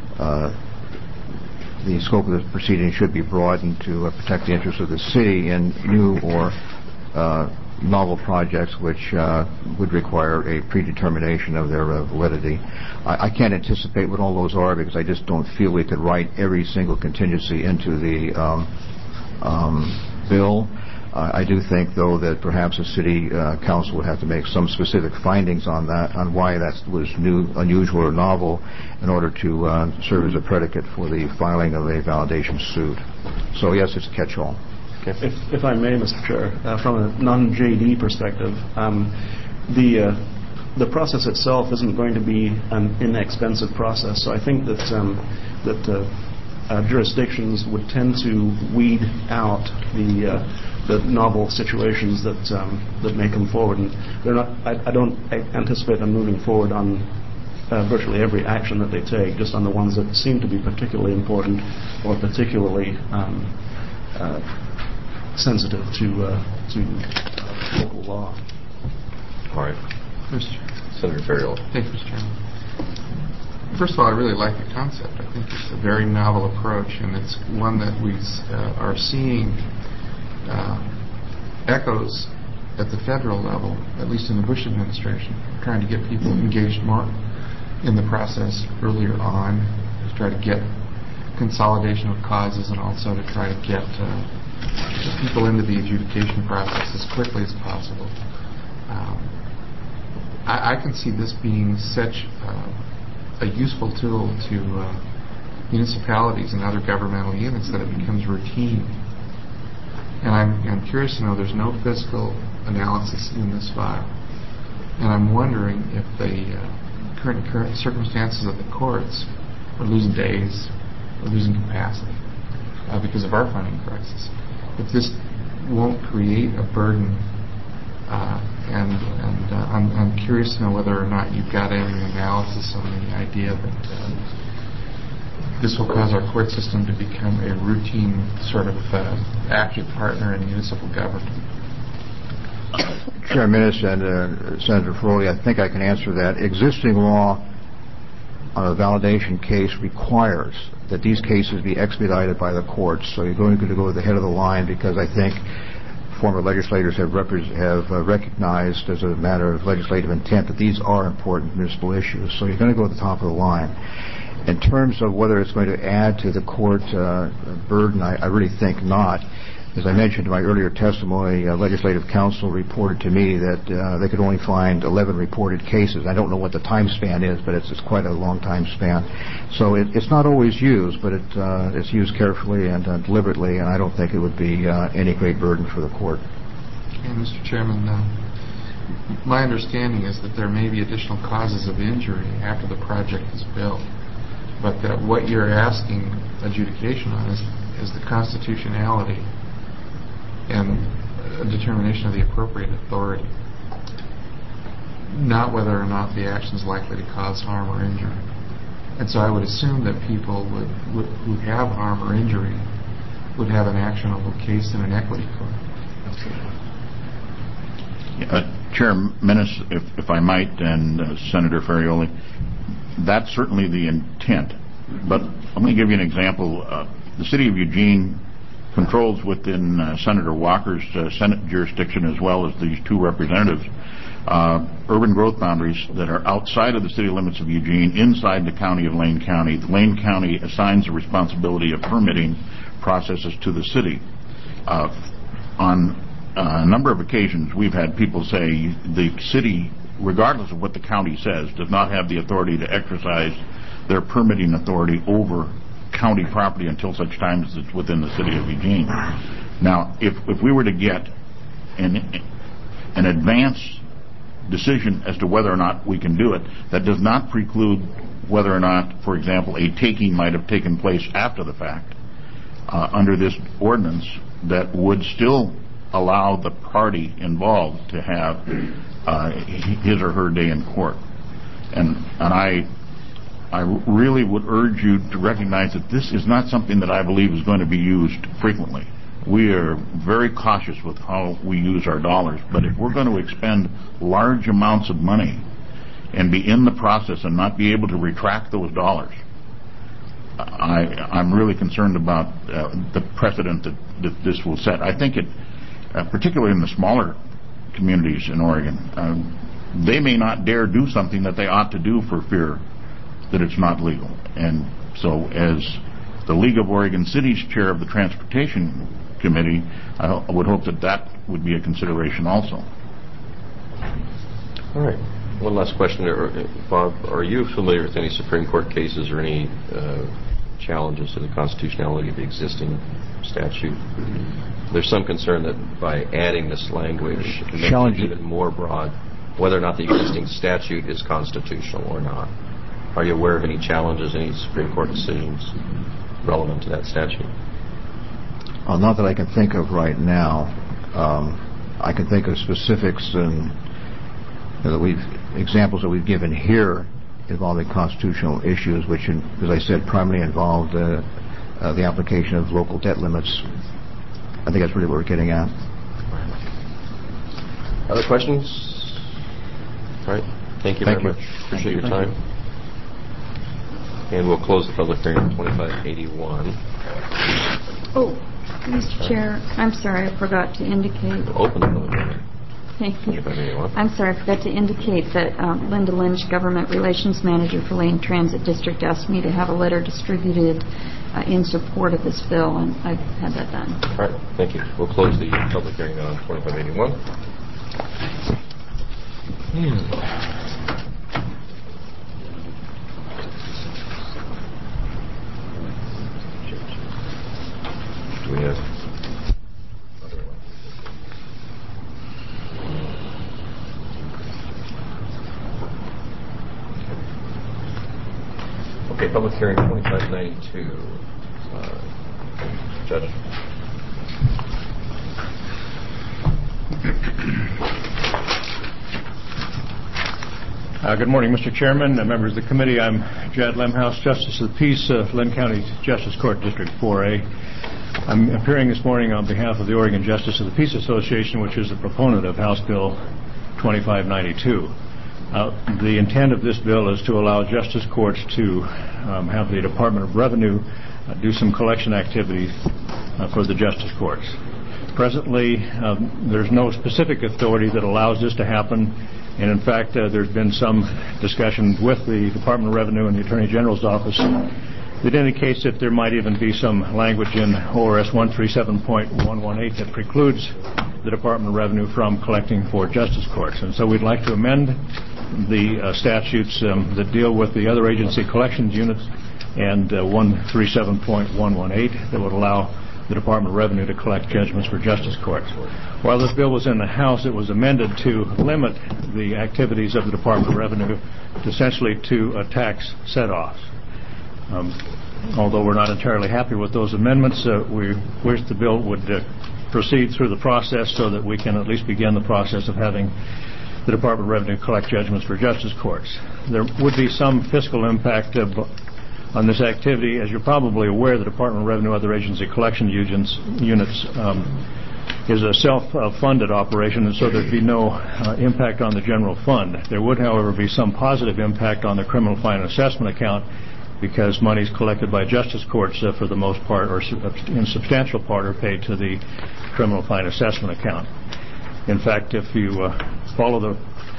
uh, the scope of the proceeding should be broadened to uh, protect the interests of the city in new or uh, novel projects which uh, would require a predetermination of their uh, validity. I, I can't anticipate what all those are because I just don't feel we could write every single contingency into the um, um, bill. Uh, I do think, though, that perhaps the city uh, council would have to make some specific findings on that, on why that was new, unusual, or novel, in order to uh, serve as a predicate for the filing of a validation suit. So yes, it's a catch-all. If, if I may, Mister Chair, uh, from a non-J D perspective, um, the uh, the process itself isn't going to be an inexpensive process. So I think that um, that uh, uh, jurisdictions would tend to weed out the uh, the novel situations that um, that may come forward, and they're not. I, I don't anticipate them moving forward on uh, virtually every action that they take, just on the ones that seem to be particularly important or particularly Um, uh, sensitive to uh, to uh, local law. All right. Mister Senator Ferriero. Thank you, Mister Chairman. First of all, I really like the concept. I think it's a very novel approach, and it's one that we uh, are seeing uh, echoes at the federal level, at least in the Bush administration, trying to get people engaged more in the process earlier on, to try to get consolidation of causes, and also to try to get uh, people into the adjudication process as quickly as possible. Um, I, I can see this being such uh, a useful tool to uh, municipalities and other governmental units that it becomes routine. And I'm, I'm curious to know, there's no fiscal analysis in this file. And I'm wondering if the uh, current current circumstances of the courts are losing days, or losing capacity uh, because of our funding crisis. If this won't create a burden, uh, and and uh, I'm, I'm curious to know whether or not you've got any analysis on the idea that uh, this will cause our court system to become a routine sort of uh, active partner in municipal government. Chair Minnis and uh, Senator Feroli, I think I can answer that. Existing law on a validation case requires that these cases be expedited by the courts. So you're going to go to the head of the line, because I think former legislators have, repre- have uh, recognized as a matter of legislative intent that these are important municipal issues. So you're going to go to the top of the line. In terms of whether it's going to add to the court uh, burden, I, I really think not. As I mentioned in my earlier testimony, uh, Legislative Counsel reported to me that uh, they could only find eleven reported cases. I don't know what the time span is, but it's, it's quite a long time span. So it, it's not always used, but it, uh, it's used carefully and uh, deliberately, and I don't think it would be uh, any great burden for the court. Okay, Mister Chairman, uh, my understanding is that there may be additional causes of injury after the project is built, but that what you're asking adjudication on is, is the constitutionality and a determination of the appropriate authority, not whether or not the action is likely to cause harm or injury. And so I would assume that people would, would, who have harm or injury would have an actionable case in an equity court. Uh, Chair Minnis, if, if I might, and uh, Senator Ferrioli, that's certainly the intent. But let me give you an example. Uh, the City of Eugene controls within uh, Senator Walker's uh, Senate jurisdiction, as well as these two representatives, uh, urban growth boundaries that are outside of the city limits of Eugene, inside the county of Lane County. The Lane County assigns the responsibility of permitting processes to the city. Uh, on uh, a number of occasions, we've had people say the city, regardless of what the county says, does not have the authority to exercise their permitting authority over county property until such time as it's within the city of Eugene. Now, if if we were to get an an advance decision as to whether or not we can do it, that does not preclude whether or not, for example, a taking might have taken place after the fact uh, under this ordinance that would still allow the party involved to have uh, his or her day in court. And and I I really would urge you to recognize that this is not something that I believe is going to be used frequently. We are very cautious with how we use our dollars, but if we're going to expend large amounts of money and be in the process and not be able to retract those dollars, I, I'm really concerned about uh, the precedent that, that this will set. I think it, uh, particularly in the smaller communities in Oregon, uh, they may not dare do something that they ought to do for fear that it's not legal. And so as the League of Oregon Cities chair of the Transportation Committee, I, ho- I would hope that that would be a consideration also. All right. One last question. Bob, are you familiar with any Supreme Court cases or any uh, challenges to the constitutionality of the existing statute? There's some concern that by adding this language, it makes it even more broad, whether or not the existing statute is constitutional or not. Are you aware of any challenges, any Supreme Court decisions relevant to that statute? Uh, not that I can think of right now. Um, I can think of specifics and you know, that we've examples that we've given here involving constitutional issues, which, in, as I said, primarily involved uh, uh, the application of local debt limits. I think that's really what we're getting at. Other questions? All right. Thank you Thank very you. much. Appreciate Thank your you. time. And we'll close the public hearing on twenty-five eighty-one. Oh, Mister Chair, I'm sorry, I forgot to indicate. Open the public hearing. Thank you. twenty-five eighty-one. I'm sorry, I forgot to indicate that um, Linda Lynch, Government Relations Manager for Lane Transit District, asked me to have a letter distributed uh, in support of this bill, and I've had that done. All right, thank you. We'll close the public hearing on twenty-five eighty-one. Hmm. Do we have other ones? Public hearing twenty-five ninety-two. Uh, Judge. Uh, good morning, Mister Chairman, uh, members of the committee. I'm Jad Lemhouse, Justice of the Peace, uh, Lynn County Justice Court, District four A. I'm appearing this morning on behalf of the Oregon Justice of the Peace Association, which is a proponent of House Bill twenty-five ninety-two. Uh, the intent of this bill is to allow justice courts to um, have the Department of Revenue uh, do some collection activities uh, for the justice courts. Presently, um, there's no specific authority that allows this to happen. And in fact, uh, there's been some discussion with the Department of Revenue and the Attorney General's office that indicates that there might even be some language in O R S one thirty-seven point one eighteen that precludes the Department of Revenue from collecting for justice courts. And so we'd like to amend the uh, statutes um, that deal with the other agency collections units and uh, one thirty-seven point one eighteen that would allow the Department of Revenue to collect judgments for justice courts. While this bill was in the House, it was amended to limit the activities of the Department of Revenue essentially to uh, tax set-offs. Um, although we're not entirely happy with those amendments, uh, we wish the bill would uh, proceed through the process so that we can at least begin the process of having the Department of Revenue collect judgments for justice courts. There would be some fiscal impact uh, on this activity. As you're probably aware, the Department of Revenue other agency collection units, units um, is a self-funded operation, and so there'd be no uh, impact on the general fund. There would, however, be some positive impact on the criminal fine assessment account because monies collected by justice courts uh, for the most part or su- in substantial part are paid to the criminal fine assessment account. In fact, if you uh, follow the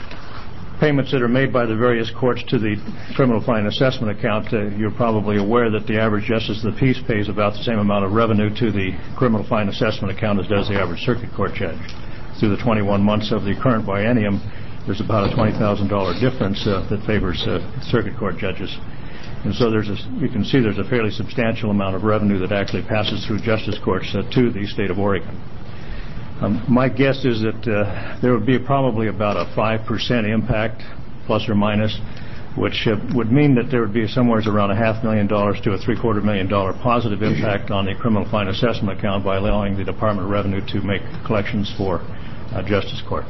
payments that are made by the various courts to the criminal fine assessment account, uh, you're probably aware that the average justice of the peace pays about the same amount of revenue to the criminal fine assessment account as does the average circuit court judge. Through the twenty-one months of the current biennium, there's about a twenty thousand dollars difference uh, that favors uh, circuit court judges. And so there's a, you can see there's a fairly substantial amount of revenue that actually passes through justice courts uh, to the state of Oregon. Um, my guess is that uh, there would be probably about a five percent impact, plus or minus, which uh, would mean that there would be somewhere around a half million dollars to a three-quarter million dollar positive impact on the criminal fine assessment account by allowing the Department of Revenue to make collections for uh, justice courts.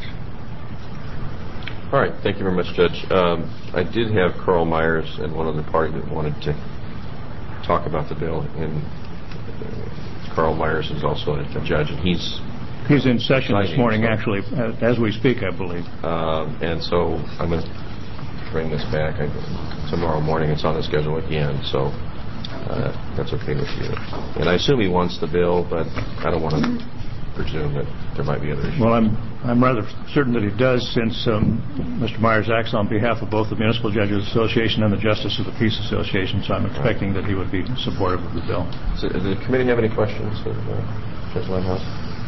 All right. Thank you very much, Judge. Um, I did have Carl Myers and one other party that wanted to talk about the bill, and uh, Carl Myers is also a, a judge, and he's He's in session this morning, so. actually, as we speak, I believe. Uh, and so I'm going to bring this back I, tomorrow morning. It's on the schedule again, so uh, that's okay with you. And I assume he wants the bill, but I don't want to presume that there might be other issues. Well, I'm I'm rather certain that he does, since um, Mister Myers acts on behalf of both the Municipal Judges Association and the Justice of the Peace Association, so I'm expecting right. that he would be supportive of the bill. So, does the committee have any questions of uh, Judge Limehouse?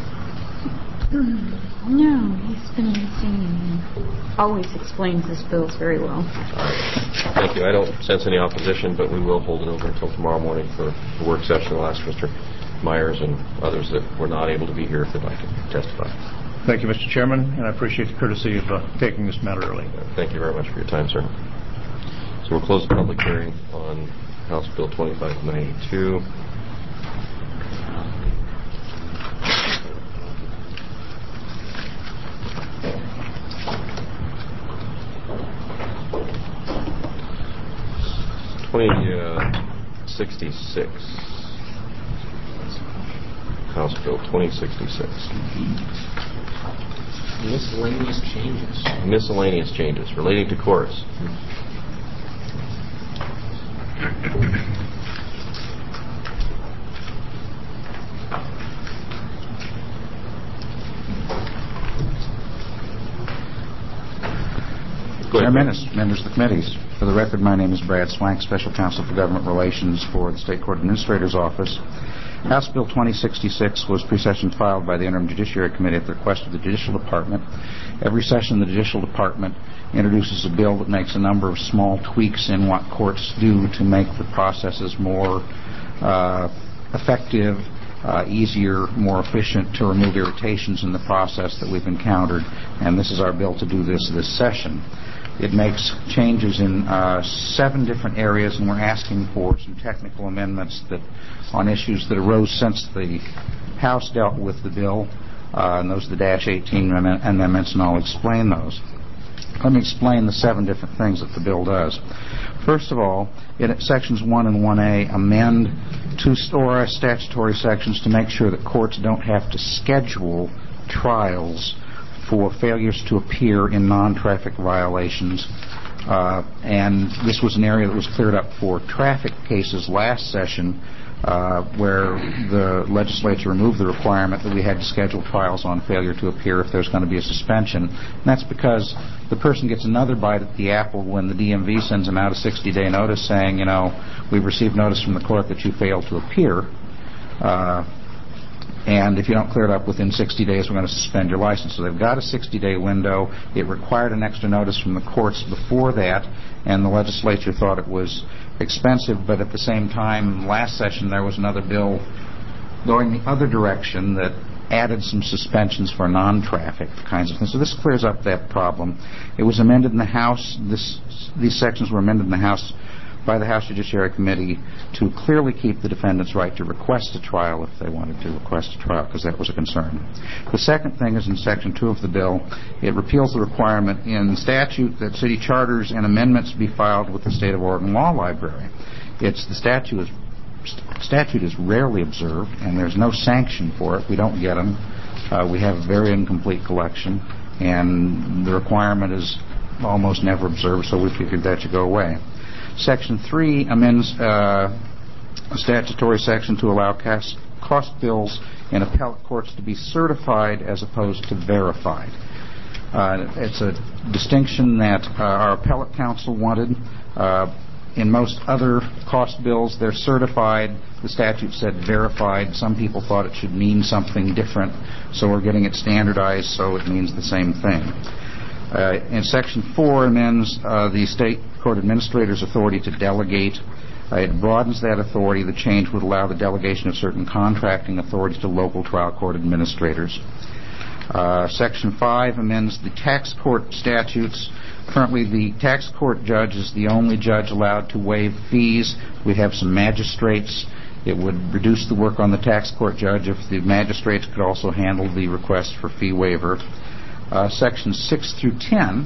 No, he's been listening and always explains his bills very well. All right. Thank you. I don't sense any opposition, but we will hold it over until tomorrow morning for the work session. I'll ask Mister Myers and others that were not able to be here if they'd like to testify. Thank you, Mister Chairman, and I appreciate the courtesy of uh, taking this matter early. Thank you very much for your time, sir. So we'll close the public hearing on House Bill twenty-five ninety-two. twenty sixty-six. House Bill twenty sixty-six. Miscellaneous changes. Miscellaneous changes relating to courts. Chairman, members of the committees, for the record, my name is Brad Swank, Special Counsel for Government Relations for the State Court Administrator's Office. House Bill twenty sixty-six was pre-session filed by the Interim Judiciary Committee at the request of the Judicial Department. Every session, the Judicial Department introduces a bill that makes a number of small tweaks in what courts do to make the processes more uh, effective, uh, easier, more efficient, to remove irritations in the process that we've encountered. And this is our bill to do this this session. It makes changes in uh, seven different areas, and we're asking for some technical amendments that on issues that arose since the House dealt with the bill, uh, and those are the dash eighteen amendments, and I'll explain those. Let me explain the seven different things that the bill does. First of all, in sections one and one A amend two or statutory sections to make sure that courts don't have to schedule trials for failures to appear in non-traffic violations. Uh, and this was an area that was cleared up for traffic cases last session, uh, where the legislature removed the requirement that we had to schedule trials on failure to appear if there's going to be a suspension. And that's because the person gets another bite at the apple when the D M V sends them out a sixty-day notice saying, you know, we've received notice from the court that you failed to appear. Uh, And if you don't clear it up within sixty days, we're going to suspend your license. So they've got a sixty-day window. It required an extra notice from the courts before that, and the legislature thought it was expensive. But at the same time, last session there was another bill going the other direction that added some suspensions for non-traffic kinds of things. So this clears up that problem. It was amended in the House. This, these sections were amended in the House by the House Judiciary Committee to clearly keep the defendant's right to request a trial if they wanted to request a trial, because that was a concern. The second thing is in Section two of the bill. It repeals the requirement in statute that city charters and amendments be filed with the State of Oregon Law Library. It's the statute is statute is rarely observed, and there's no sanction for it. We don't get them. Uh, we have a very incomplete collection, and the requirement is almost never observed, so we figured that should go away. Section three amends uh, a statutory section to allow cost, cost bills in appellate courts to be certified as opposed to verified. Uh, it's a distinction that uh, our appellate counsel wanted. Uh, in most other cost bills, they're certified. The statute said verified. Some people thought it should mean something different, so we're getting it standardized so it means the same thing. Uh, and Section four amends uh, the state court administrator's authority to delegate. Uh, it broadens that authority. The change would allow the delegation of certain contracting authorities to local trial court administrators. Uh, Section five amends the tax court statutes. Currently, the tax court judge is the only judge allowed to waive fees. We have some magistrates. It would reduce the work on the tax court judge if the magistrates could also handle the request for fee waiver. Uh, sections six through ten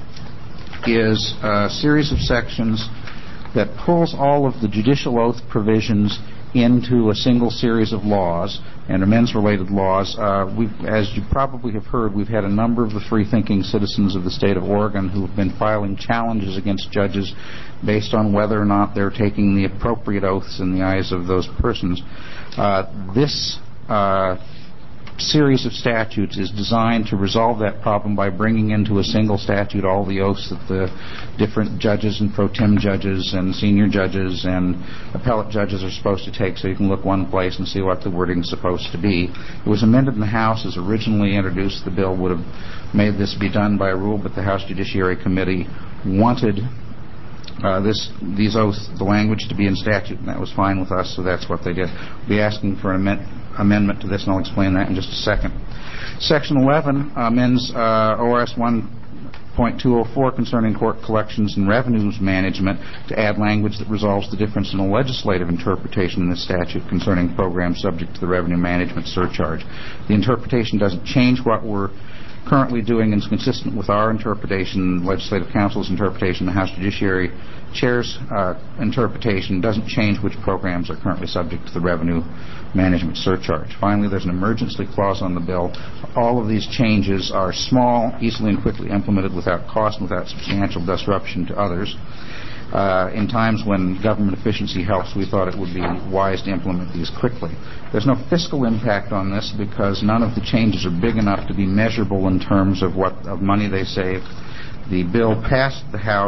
is a series of sections that pulls all of the judicial oath provisions into a single series of laws and amends related laws. Uh, we've, as you probably have heard, we've had a number of the free-thinking citizens of the state of Oregon who have been filing challenges against judges based on whether or not they're taking the appropriate oaths in the eyes of those persons. Uh, this uh, series of statutes is designed to resolve that problem by bringing into a single statute all the oaths that the different judges and pro tem judges and senior judges and appellate judges are supposed to take, so you can look one place and see what the wording is supposed to be. It was amended in the House as originally introduced. The bill would have made this be done by rule, but the House Judiciary Committee wanted Uh, this, these oaths, the language to be in statute, and that was fine with us, so that's what they did. We'll be asking for an amend, amendment to this, and I'll explain that in just a second. Section eleven amends uh, O R S one point two oh four concerning court collections and revenues management to add language that resolves the difference in a legislative interpretation in the statute concerning programs subject to the revenue management surcharge. The interpretation doesn't change what we're currently doing, and is consistent with our interpretation, Legislative Council's interpretation, the House Judiciary Chair's uh, interpretation. Doesn't change which programs are currently subject to the revenue management surcharge. Finally, there's an emergency clause on the bill. All of these changes are small, easily and quickly implemented without cost and without substantial disruption to others. Uh, in times when government efficiency helps, we thought it would be wise to implement these quickly. There's no fiscal impact on this because none of the changes are big enough to be measurable in terms of what of money they save. The bill passed the House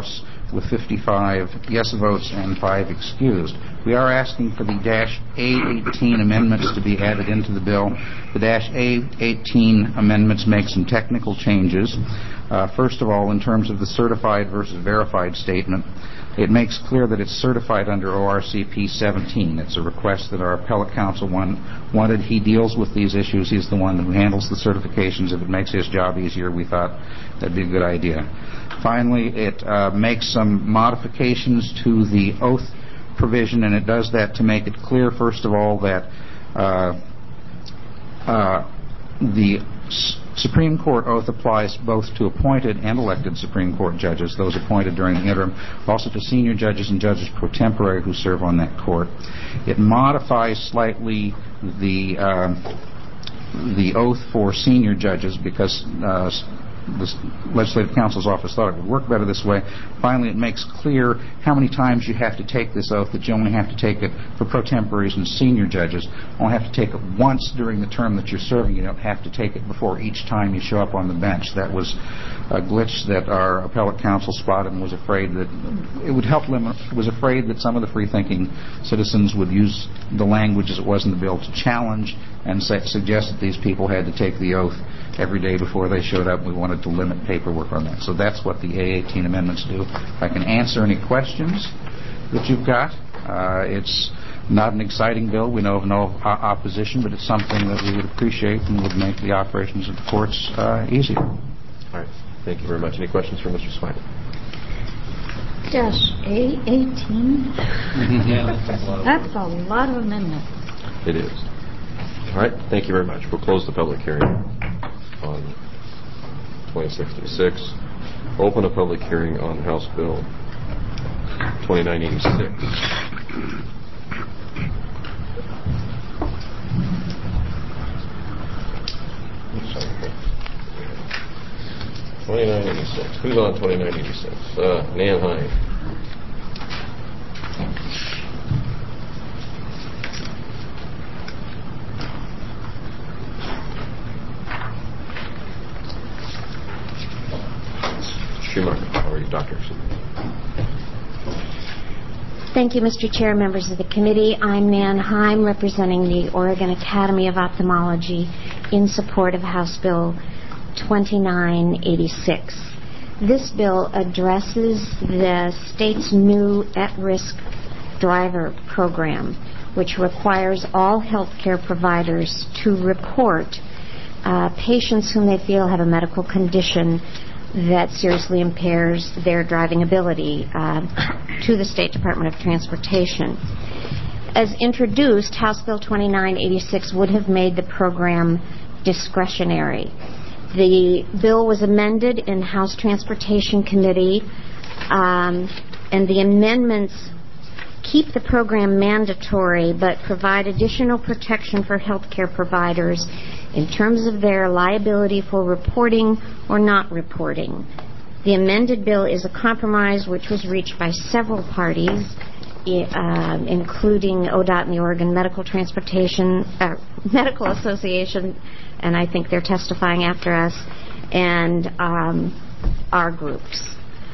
with fifty-five yes votes and five excused. We are asking for the dash A eighteen amendments to be added into the bill. The dash A eighteen amendments make some technical changes. Uh, first of all, in terms of the certified versus verified statement, it makes clear that it's certified under O R C P seventeen. It's a request that our appellate counsel one, wanted. He deals with these issues. He's the one who handles the certifications. If it makes his job easier, we thought that'd be a good idea. Finally, it uh, makes some modifications to the oath provision, and it does that to make it clear, first of all, that uh, uh, the S- Supreme Court oath applies both to appointed and elected Supreme Court judges, those appointed during the interim, also to senior judges and judges pro tempore who serve on that court. It modifies slightly the uh, the oath for senior judges because uh, the Legislative Counsel's office thought it would work better this way. Finally, it makes clear how many times you have to take this oath, that you only have to take it for pro temporaries and senior judges. You only have to take it once during the term that you're serving. You don't have to take it before each time you show up on the bench. That was a glitch that our appellate counsel spotted and was afraid that it would help limit, was afraid that some of the free-thinking citizens would use the language as it was in the bill to challenge and say, suggest that these people had to take the oath every day before they showed up. We wanted to limit paperwork on that. So that's what the A eighteen amendments do. If I can answer any questions that you've got. Uh, it's not an exciting bill. We know of no o- opposition, but it's something that we would appreciate and would make the operations of the courts uh, easier. All right. Thank you very much. Any questions for Mister Swank? Dash A eighteen? Yeah. That's a lot of amendments. It is. All right. Thank you very much. We'll close the public hearing on twenty sixty-six. Open a public hearing on House Bill twenty-nine eighty-six. twenty-nine eighty-six. Who's on twenty-nine eighty-six? Uh, Nan Hine. Schumacher. How are you, Doctor? Thank you, Mister Chair, members of the committee. I'm Nan Heim, representing the Oregon Academy of Ophthalmology in support of House Bill twenty-nine eighty-six. This bill addresses the state's new at-risk driver program, which requires all healthcare providers to report uh, patients whom they feel have a medical condition that seriously impairs their driving ability uh, to the State Department of Transportation. As introduced, House Bill twenty-nine eighty-six would have made the program discretionary. The bill was amended in House Transportation Committee, um, and the amendments keep the program mandatory but provide additional protection for healthcare providers in terms of their liability for reporting or not reporting. The amended bill is a compromise which was reached by several parties, uh, including O D O T and the Oregon Medical Transportation uh, Medical Association, and I think they're testifying after us, and um, our groups.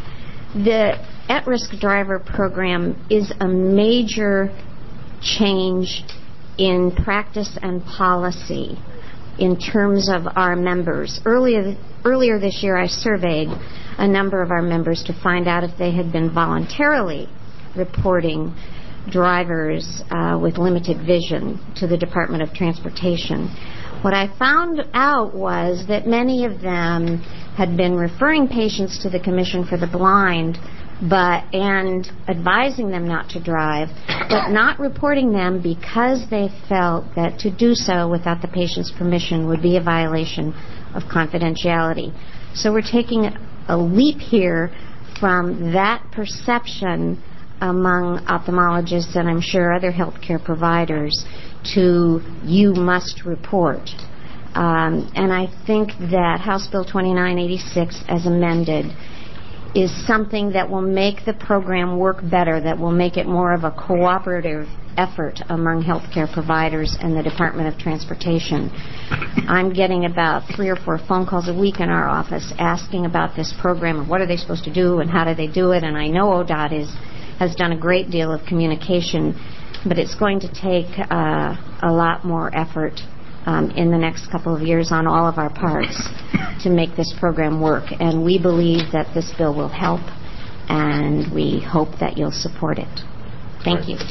The at-risk driver program is a major change in practice and policy in terms of our members. Earlier, earlier this year, I surveyed a number of our members to find out if they had been voluntarily reporting drivers uh, with limited vision to the Department of Transportation. What I found out was that many of them had been referring patients to the Commission for the Blind but and advising them not to drive, but not reporting them because they felt that to do so without the patient's permission would be a violation of confidentiality. So we're taking a leap here from that perception among ophthalmologists and I'm sure other healthcare providers to you must report. Um, and I think that House Bill twenty-nine eighty-six, as amended, is something that will make the program work better, that will make it more of a cooperative effort among healthcare providers and the Department of Transportation. I'm getting about three or four phone calls a week in our office asking about this program and what are they supposed to do and how do they do it. And I know O D O T is, has done a great deal of communication, but it's going to take uh, a lot more effort um, in the next couple of years on all of our parts to make this program work. And we believe that this bill will help, and we hope that you'll support it. Thank you.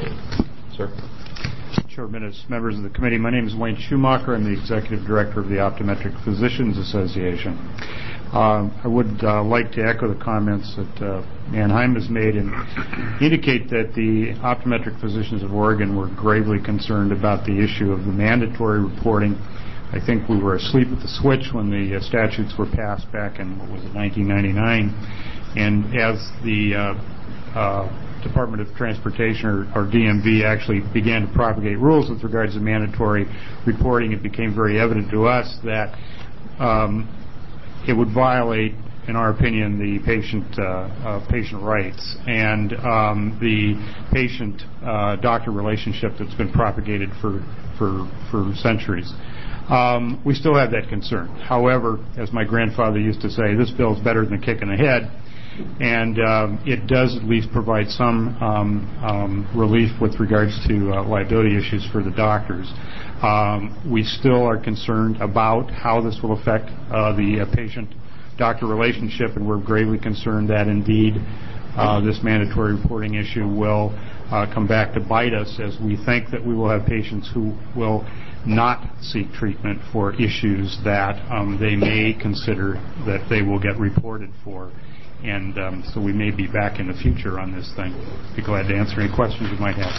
Sir. Chairman, as members of the committee, my name is Wayne Schumacher. I'm the Executive Director of the Optometric Physicians Association. Uh, I would uh, like to echo the comments that uh, Mannheim has made and indicate that the Optometric Physicians of Oregon were gravely concerned about the issue of the mandatory reporting. I think we were asleep at the switch when the uh, statutes were passed back in, what was it, nineteen ninety-nine. And as the uh, uh, Department of Transportation, or, or D M V, actually began to propagate rules with regards to mandatory reporting, it became very evident to us that um, it would violate, in our opinion, the patient uh, uh, patient rights and um, the patient-doctor uh, relationship that's been propagated for for for centuries. Um, we still have that concern. However, as my grandfather used to say, this bill is better than a kick in the head. And um, it does at least provide some um, um, relief with regards to uh, liability issues for the doctors. Um, we still are concerned about how this will affect uh, the uh, patient-doctor relationship, and we're gravely concerned that indeed uh, this mandatory reporting issue will uh, come back to bite us, as we think that we will have patients who will not seek treatment for issues that um, they may consider that they will get reported for. And um, so we may be back in the future on this thing. Be glad to answer any questions you might have.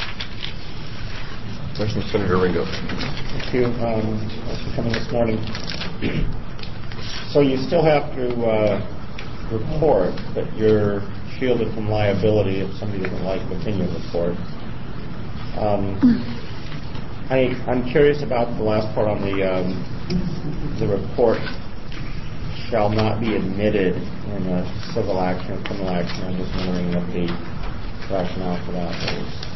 Question, Senator Ringo. Thank you um, for coming this morning. So you still have to uh, report, but you're shielded from liability if somebody doesn't like the opinion report. Um, I, I'm curious about the last part on the um, the report shall not be admitted in a civil action or criminal action. I'm just wondering what the rationale for that is.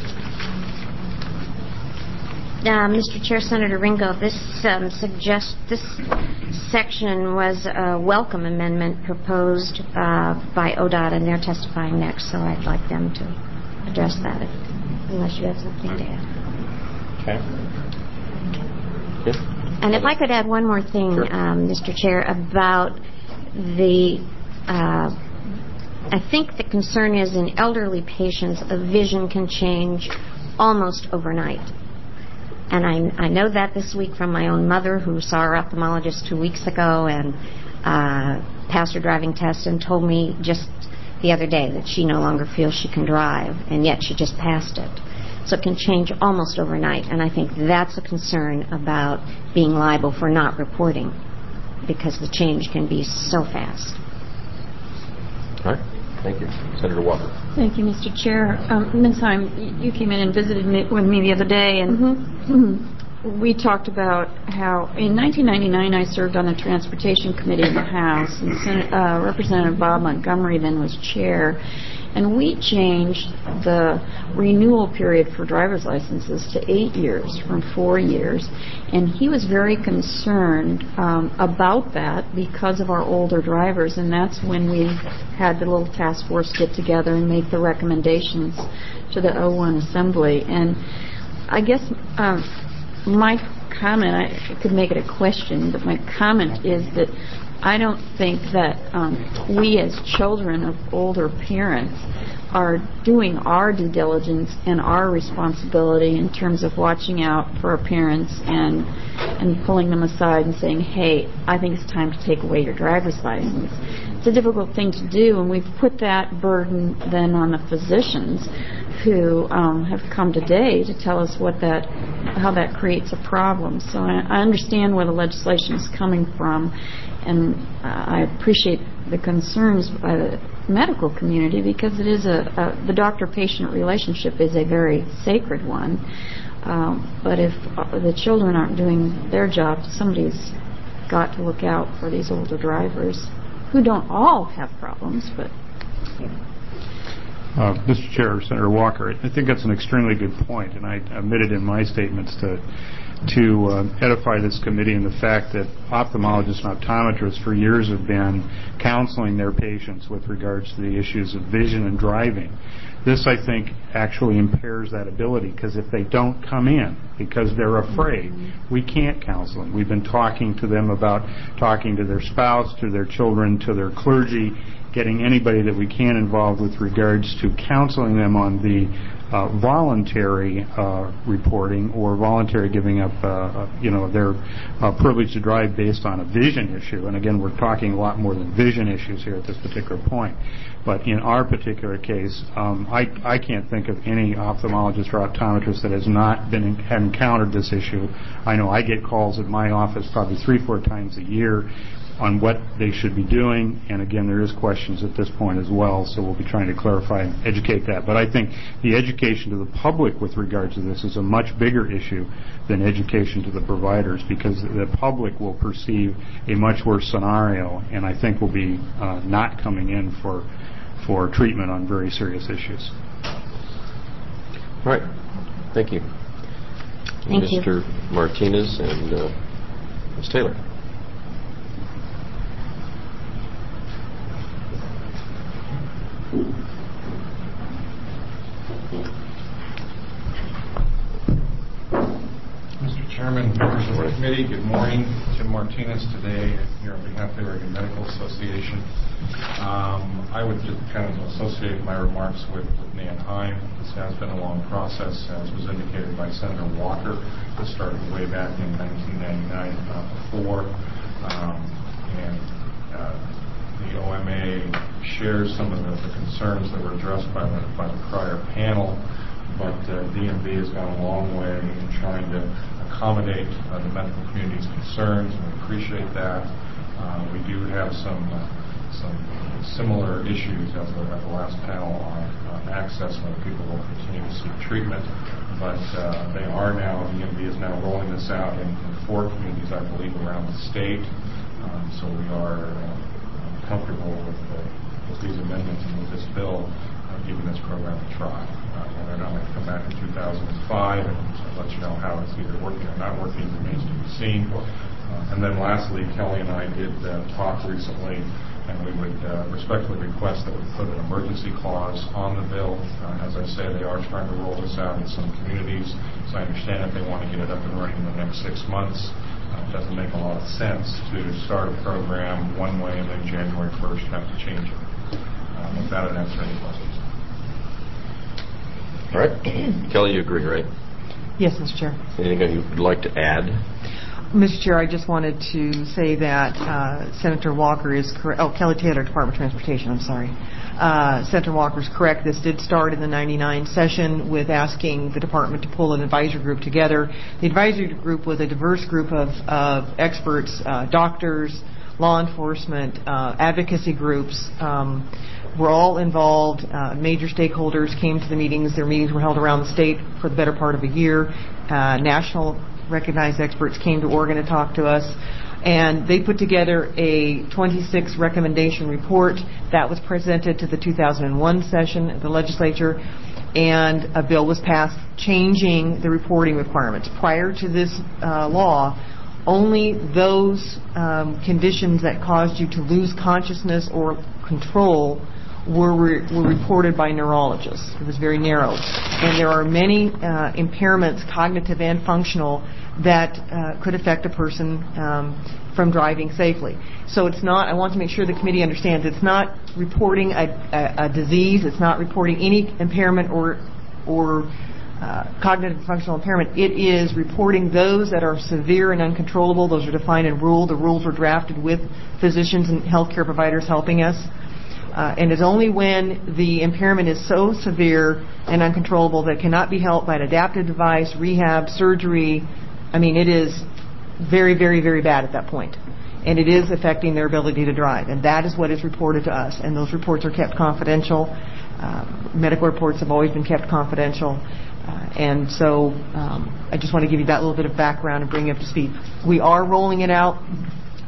Uh, Mister Chair, Senator Ringo, this um, suggest this section was a welcome amendment proposed uh, by O D O T, and they're testifying next, so I'd like them to address that, if, unless you have something to add. Okay. Yes. And if I could add one more thing, sure. um, Mister Chair, about the, uh, I think the concern is in elderly patients, a vision can change almost overnight. And I, I know that this week from my own mother, who saw her ophthalmologist two weeks ago and uh, passed her driving test and told me just the other day that she no longer feels she can drive, and yet she just passed it. So it can change almost overnight, and I think that's a concern about being liable for not reporting, because the change can be so fast. All right. Thank you. Senator Walker. Thank you, Mister Chair. Um, Miz Heim, you came in and visited me, with me the other day, and mm-hmm. we talked about how in nineteen ninety-nine I served on the Transportation Committee in the House, and Senate, uh, Representative Bob Montgomery then was chair. And we changed the renewal period for driver's licenses to eight years from four years. And he was very concerned um, about that because of our older drivers. And that's when we had the little task force get together and make the recommendations to the O one Assembly. And I guess um, my comment, I could make it a question, but my comment is that I don't think that um, we as children of older parents are doing our due diligence and our responsibility in terms of watching out for our parents and and pulling them aside and saying, hey, I think it's time to take away your driver's license. It's a difficult thing to do, and we've put that burden then on the physicians who um, have come today to tell us what that, how that creates a problem. So I, I understand where the legislation is coming from, and uh, I appreciate the concerns by the medical community, because it is a, a the doctor-patient relationship is a very sacred one. Um, but if uh, the children aren't doing their job, somebody's got to look out for these older drivers. who don't all have problems, but... Uh, Mister Chair, Senator Walker, I think that's an extremely good point, and I admitted in my statements to to uh, edify this committee in the fact that ophthalmologists and optometrists for years have been counseling their patients with regards to the issues of vision and driving. This, I think, actually impairs that ability, because if they don't come in because they're afraid, we can't counsel them. We've been talking to them about talking to their spouse, to their children, to their clergy, getting anybody that we can involved with regards to counseling them on the uh, voluntary uh, reporting or voluntary giving up, uh, uh, you know, their uh, privilege to drive based on a vision issue. And again, we're talking a lot more than vision issues here at this particular point. But in our particular case, um, I, I can't think of any ophthalmologist or optometrist that has not been had encountered this issue. I know I get calls at my office probably three, four times a year on what they should be doing, and again, there is questions at this point as well, so we'll be trying to clarify and educate that. But I think the education to the public with regard to this is a much bigger issue than education to the providers, because the public will perceive a much worse scenario, and I think will be uh, not coming in for for treatment on very serious issues. All right. Thank you. Thank Mister you. Martinez and uh, Miz Taylor. Mister Chairman, members of the committee, good morning. Jim Martinez today here on behalf of the Oregon Medical Association. Um, I would just kind of associate my remarks with, with Nan Heim. This has been a long process, as was indicated by Senator Walker. This started way back in nineteen ninety-nine, not before. Um, and uh, the O M A shares some of the, the concerns that were addressed by the, by the prior panel, but uh, D M V has gone a long way in trying to accommodate uh, the medical community's concerns, and we appreciate that. Uh, we do have some uh, some similar issues as the, as the last panel on, on access when people will continue to seek treatment, but uh, they are now, D M V is now rolling this out in, in four communities, I believe, around the state. Um, so we are uh, comfortable with, uh, with these amendments and with this bill, uh, giving this program a try. Uh, whether or not it come back in two thousand five and let you know how it's either working or not working remains to be seen. Uh, and then lastly, Kelly and I did uh, talk recently, and we would uh, respectfully request that we put an emergency clause on the bill. Uh, as I say, they are trying to roll this out in some communities, so I understand if they want to get it up and running in the next six months. Uh, it doesn't make a lot of sense to start a program one way and then January first have to change it. Uh, with that, I'd answer any questions. All right. Kelly, you agree, right? Yes, Mister Chair. Anything you would like to add? Mister Chair, I just wanted to say that uh, Senator Walker is correct. Oh, Kelly Taylor, Department of Transportation, I'm sorry. Uh, Senator Walker is correct. This did start in the ninety-nine session with asking the department to pull an advisory group together. The advisory group was a diverse group of, of experts, uh, doctors, law enforcement, uh, advocacy groups. Um, were all involved. Uh, major stakeholders came to the meetings. Their meetings were held around the state for the better part of a year. Uh, national recognized experts came to Oregon to talk to us. And they put together a twenty-six recommendation report that was presented to the two thousand one session of the legislature, and a bill was passed changing the reporting requirements. Prior to this uh, law, only those um, conditions that caused you to lose consciousness or control were, re- were reported by neurologists. It was very narrow. And there are many uh, impairments, cognitive and functional, that uh, could affect a person um, from driving safely. So it's not, I want to make sure the committee understands, it's not reporting a, a, a disease, it's not reporting any impairment or, or uh, cognitive and functional impairment. It is reporting those that are severe and uncontrollable. Those are defined in rule. The rules were drafted with physicians and healthcare providers helping us. Uh, and it's only when the impairment is so severe and uncontrollable that it cannot be helped by an adaptive device, rehab, surgery. I mean, it is very, very, very bad at that point. And it is affecting their ability to drive. And that is what is reported to us. And those reports are kept confidential. Uh, medical reports have always been kept confidential. Uh, and so um, I just want to give you that little bit of background and bring you up to speed. We are rolling it out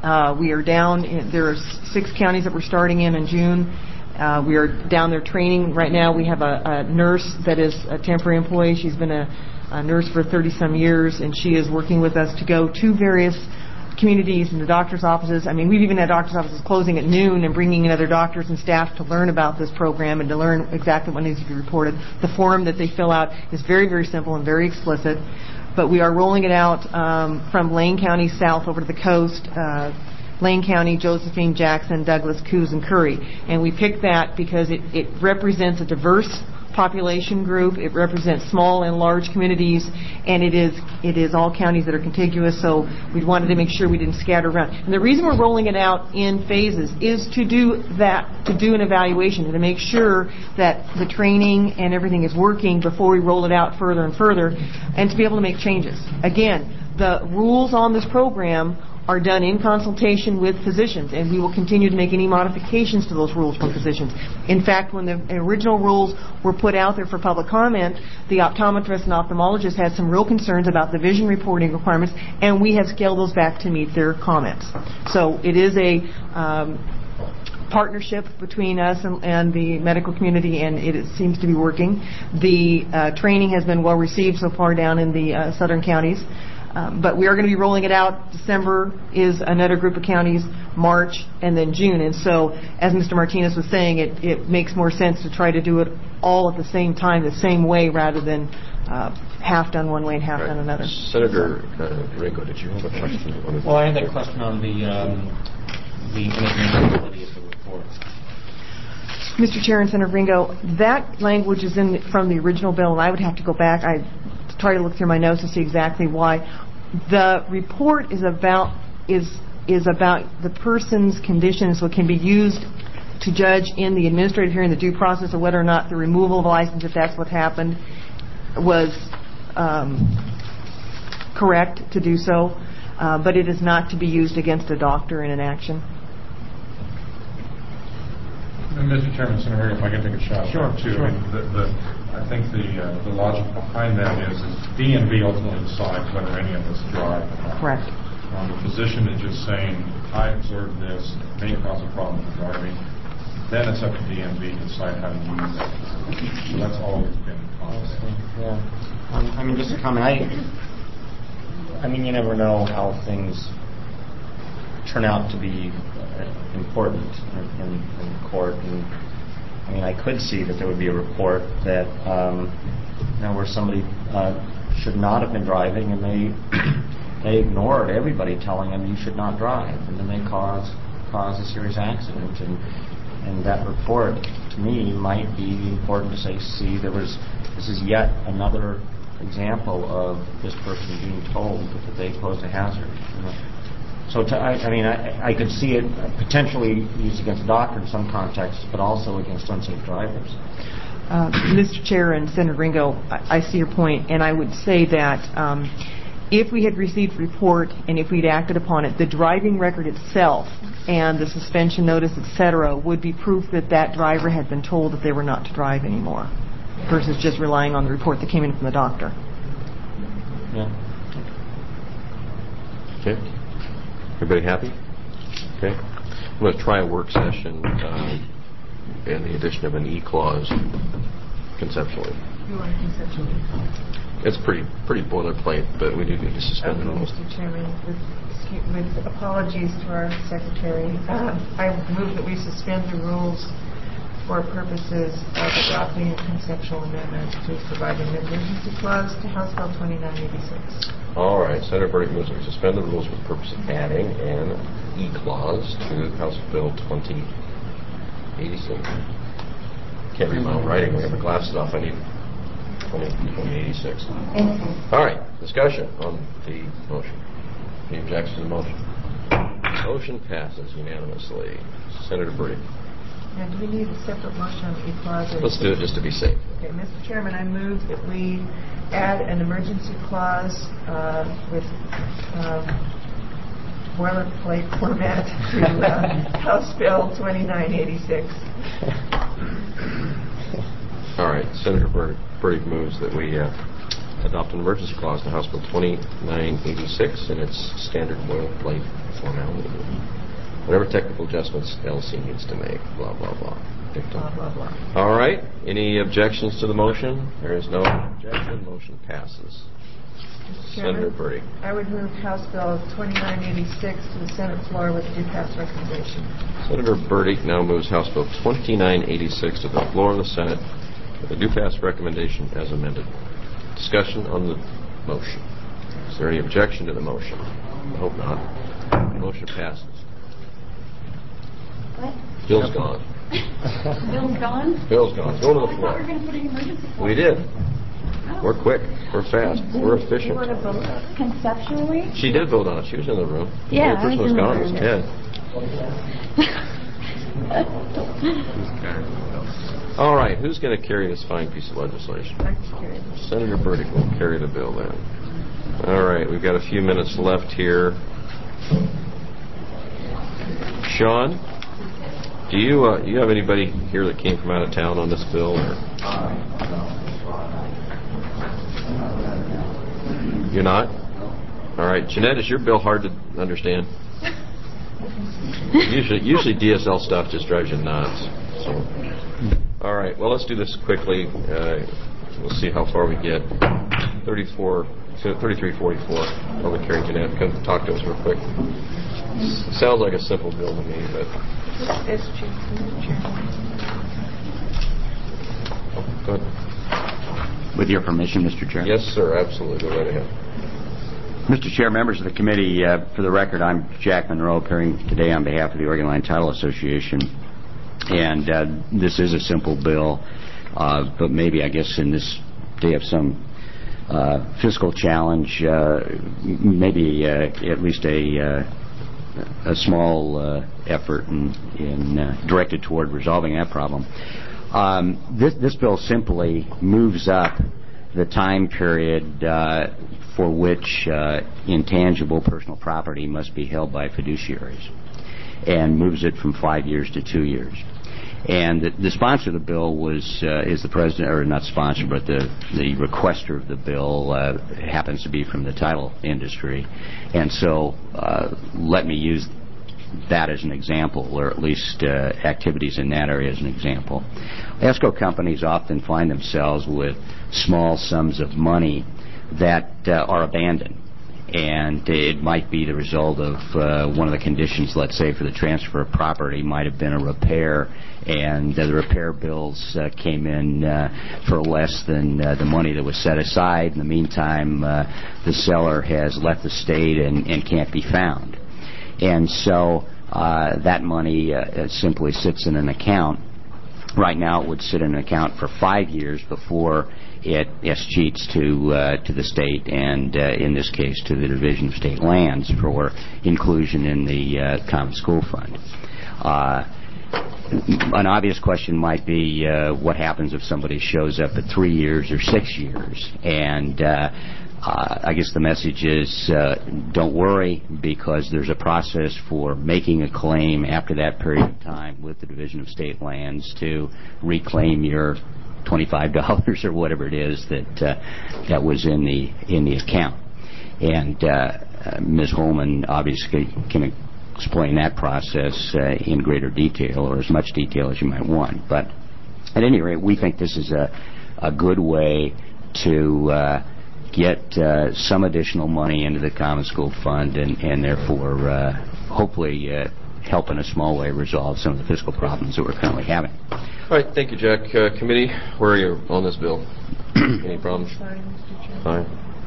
Uh, we are down, in, there are six counties that we're starting in in June. Uh, we are down there training right now. We have a, a nurse that is a temporary employee. She's been a, a nurse for thirty-some years, and she is working with us to go to various communities and the doctor's offices. I mean, we've even had doctor's offices closing at noon and bringing in other doctors and staff to learn about this program and to learn exactly what needs to be reported. The form that they fill out is very, very simple and very explicit. But we are rolling it out um, from Lane County south over to the coast, uh, Lane County, Josephine, Jackson, Douglas, Coos, and Curry. And we picked that because it, it represents a diverse population group. It represents small and large communities, and it is it is all counties that are contiguous, so we wanted to make sure we didn't scatter around. And the reason we're rolling it out in phases is to do that, to do an evaluation, and to make sure that the training and everything is working before we roll it out further and further, and to be able to make changes. Again, the rules on this program are done in consultation with physicians, and we will continue to make any modifications to those rules from physicians. In fact, when the original rules were put out there for public comment, the optometrists and ophthalmologists had some real concerns about the vision reporting requirements, and we have scaled those back to meet their comments. So it is a um, partnership between us and, and the medical community, and it, it seems to be working. The uh, training has been well received so far down in the uh, southern counties. Um, but we are going to be rolling it out. December is another group of counties, March, and then June. And so, as Mister Martinez was saying, it, it makes more sense to try to do it all at the same time, the same way, rather than uh, half done one way and half right. done another. Senator uh, Ringo, did you have a question? Well, I had a question on the um, the inadmissibility of the report. Mister Chair and Senator Ringo, that language is in from the original bill, and I would have to go back. I try to look through my notes to see exactly why. The report is about is is about the person's condition, so it can be used to judge in the administrative hearing, the due process, of whether or not the removal of a license, if that's what happened, was um, correct to do so. Uh, but it is not to be used against a doctor in an action. And Mister Chairman, Senator, if I can take a shot sure, at that too. Sure. I, mean, the, the, I think the uh, the logic behind that is, is D M V ultimately decides whether any of us drive. Correct. Um, the physician is just saying, I observed this, it may cause a problem with driving. Then it's up to D M V to decide how to use that. So that's always been constant. Yeah. Um, I mean, just a comment. I, I mean, you never know how things turn out to be important in, in, in court, and I mean, I could see that there would be a report that um, you know, where somebody uh, should not have been driving, and they they ignored everybody telling them you should not drive, and then they cause cause a serious accident, and and that report to me might be important to say, see, there was this is yet another example of this person being told that they pose a hazard. You know? So, to, I, I mean, I, I could see it potentially used against a doctor in some contexts, but also against unsafe drivers. Uh, Mister Chair and Senator Ringo, I, I see your point, and I would say that um, if we had received a report and if we'd acted upon it, the driving record itself and the suspension notice, et cetera, would be proof that that driver had been told that they were not to drive anymore, versus just relying on the report that came in from the doctor. Yeah. Okay. Everybody happy? Okay. I'm going to try a work session um, and the addition of an E clause conceptually. You want conceptually? It's pretty pretty boilerplate, but we do need to suspend okay, the rules. Mister Chairman, with, with apologies to our secretary, uh, I move that we suspend the rules for purposes of adopting a conceptual amendment to provide an emergency clause to House Bill twenty-nine eighty-six. All right. Senator Burdick moves that we suspend the rules for the purpose of adding an E clause to House Bill twenty eighty-six. Can't read my own writing. We have the glasses off. I need twenty eighty-six. All right. Discussion on the motion. Any objections to the motion? Motion passes unanimously. Senator Burdick. Now, do we need a separate motion on E clause? Let's do it just to be safe. Okay, Mister Chairman, I move that we add an emergency clause uh, with um, boilerplate format to uh, House Bill twenty-nine eighty-six. All right, Senator Burdick moves that we uh, adopt an emergency clause to House Bill twenty-nine eighty-six in its standard boilerplate formality. Whatever technical adjustments L C needs to make, blah, blah, blah. Blah, blah, blah. All right. Any objections to the motion? There is no objection. Motion passes. Senator Burdick. I would move House Bill twenty-nine eighty-six to the Senate floor with a due pass recommendation. Senator Burdick now moves House Bill twenty-nine eighty-six to the floor of the Senate with a due pass recommendation as amended. Discussion on the motion. Is there any objection to the motion? I hope not. The motion passes. What? Bill's gone. Bill's gone? Bill's gone. Go to the I thought floor. we were going to put an emergency clause. We did. We're quick. We're fast. We're You efficient. want to vote conceptually? She did vote on it. She was in the room. Yeah, The only person I who was was gone in was the Ted. All right. Who's going to carry this fine piece of legislation? I can carry this. Senator Burdick will carry the bill then. All right. We've got a few minutes left here. Sean, do you uh, you have anybody here that came from out of town on this bill? Or? You're not? All right. Jeanette, is your bill hard to understand? usually, usually D S L stuff just drives you nuts. So, all right. Well, let's do this quickly. Uh, we'll see how far we get. thirty-four, thirty-three forty-four. Public hearing. Jeanette, come talk to us real quick. Sounds like a simple bill to me, but. Oh, go ahead. With your permission, Mister Chair. Yes, sir. Absolutely. Go right ahead. Mister Chair, members of the committee, uh, for the record, I'm Jack Monroe, appearing today on behalf of the Oregon Line Title Association. And uh, this is a simple bill, uh, but maybe, I guess, in this day of some uh, fiscal challenge, uh, maybe uh, at least a uh, a small uh, effort in, in uh, directed toward resolving that problem. Um, this, this bill simply moves up the time period uh, for which uh, intangible personal property must be held by fiduciaries, and moves it from five years to two years. And the, the sponsor of the bill was uh, is the president, or not sponsor, but the the requester of the bill uh, happens to be from the title industry, and so uh, let me use that as an example, or at least uh, activities in that area as an example. ESCO companies often find themselves with small sums of money that uh, are abandoned. And it might be the result of uh, one of the conditions, let's say, for the transfer of property might have been a repair, and uh, the repair bills uh, came in uh, for less than uh, the money that was set aside. In the meantime, uh, the seller has left the state and, and can't be found. And so uh, that money uh, simply sits in an account. Right now it would sit in an account for five years before it escheats to uh, to the state, and uh, in this case to the Division of State Lands for inclusion in the uh, Common School Fund. Uh, an obvious question might be uh, what happens if somebody shows up at three years or six years, and uh, Uh, I guess the message is uh, don't worry, because there's a process for making a claim after that period of time with the Division of State Lands to reclaim your twenty-five dollars or whatever it is that uh, that was in the in the account. And uh, uh, Miz Holman obviously can explain that process uh, in greater detail, or as much detail as you might want. But at any rate, we think this is a, a good way to uh, get uh, some additional money into the Common School Fund, and, and therefore uh, hopefully uh, help in a small way resolve some of the fiscal problems that we're currently having. All right, thank you, Jack. Uh, committee, where are you on this bill? Any problems? Fine, Mister Chair. Fine.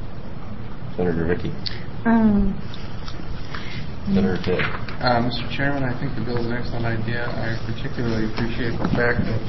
Senator Rickey. Um, Senator Ted. Uh, Mister Chairman, I think the bill is an excellent idea. I particularly appreciate the fact that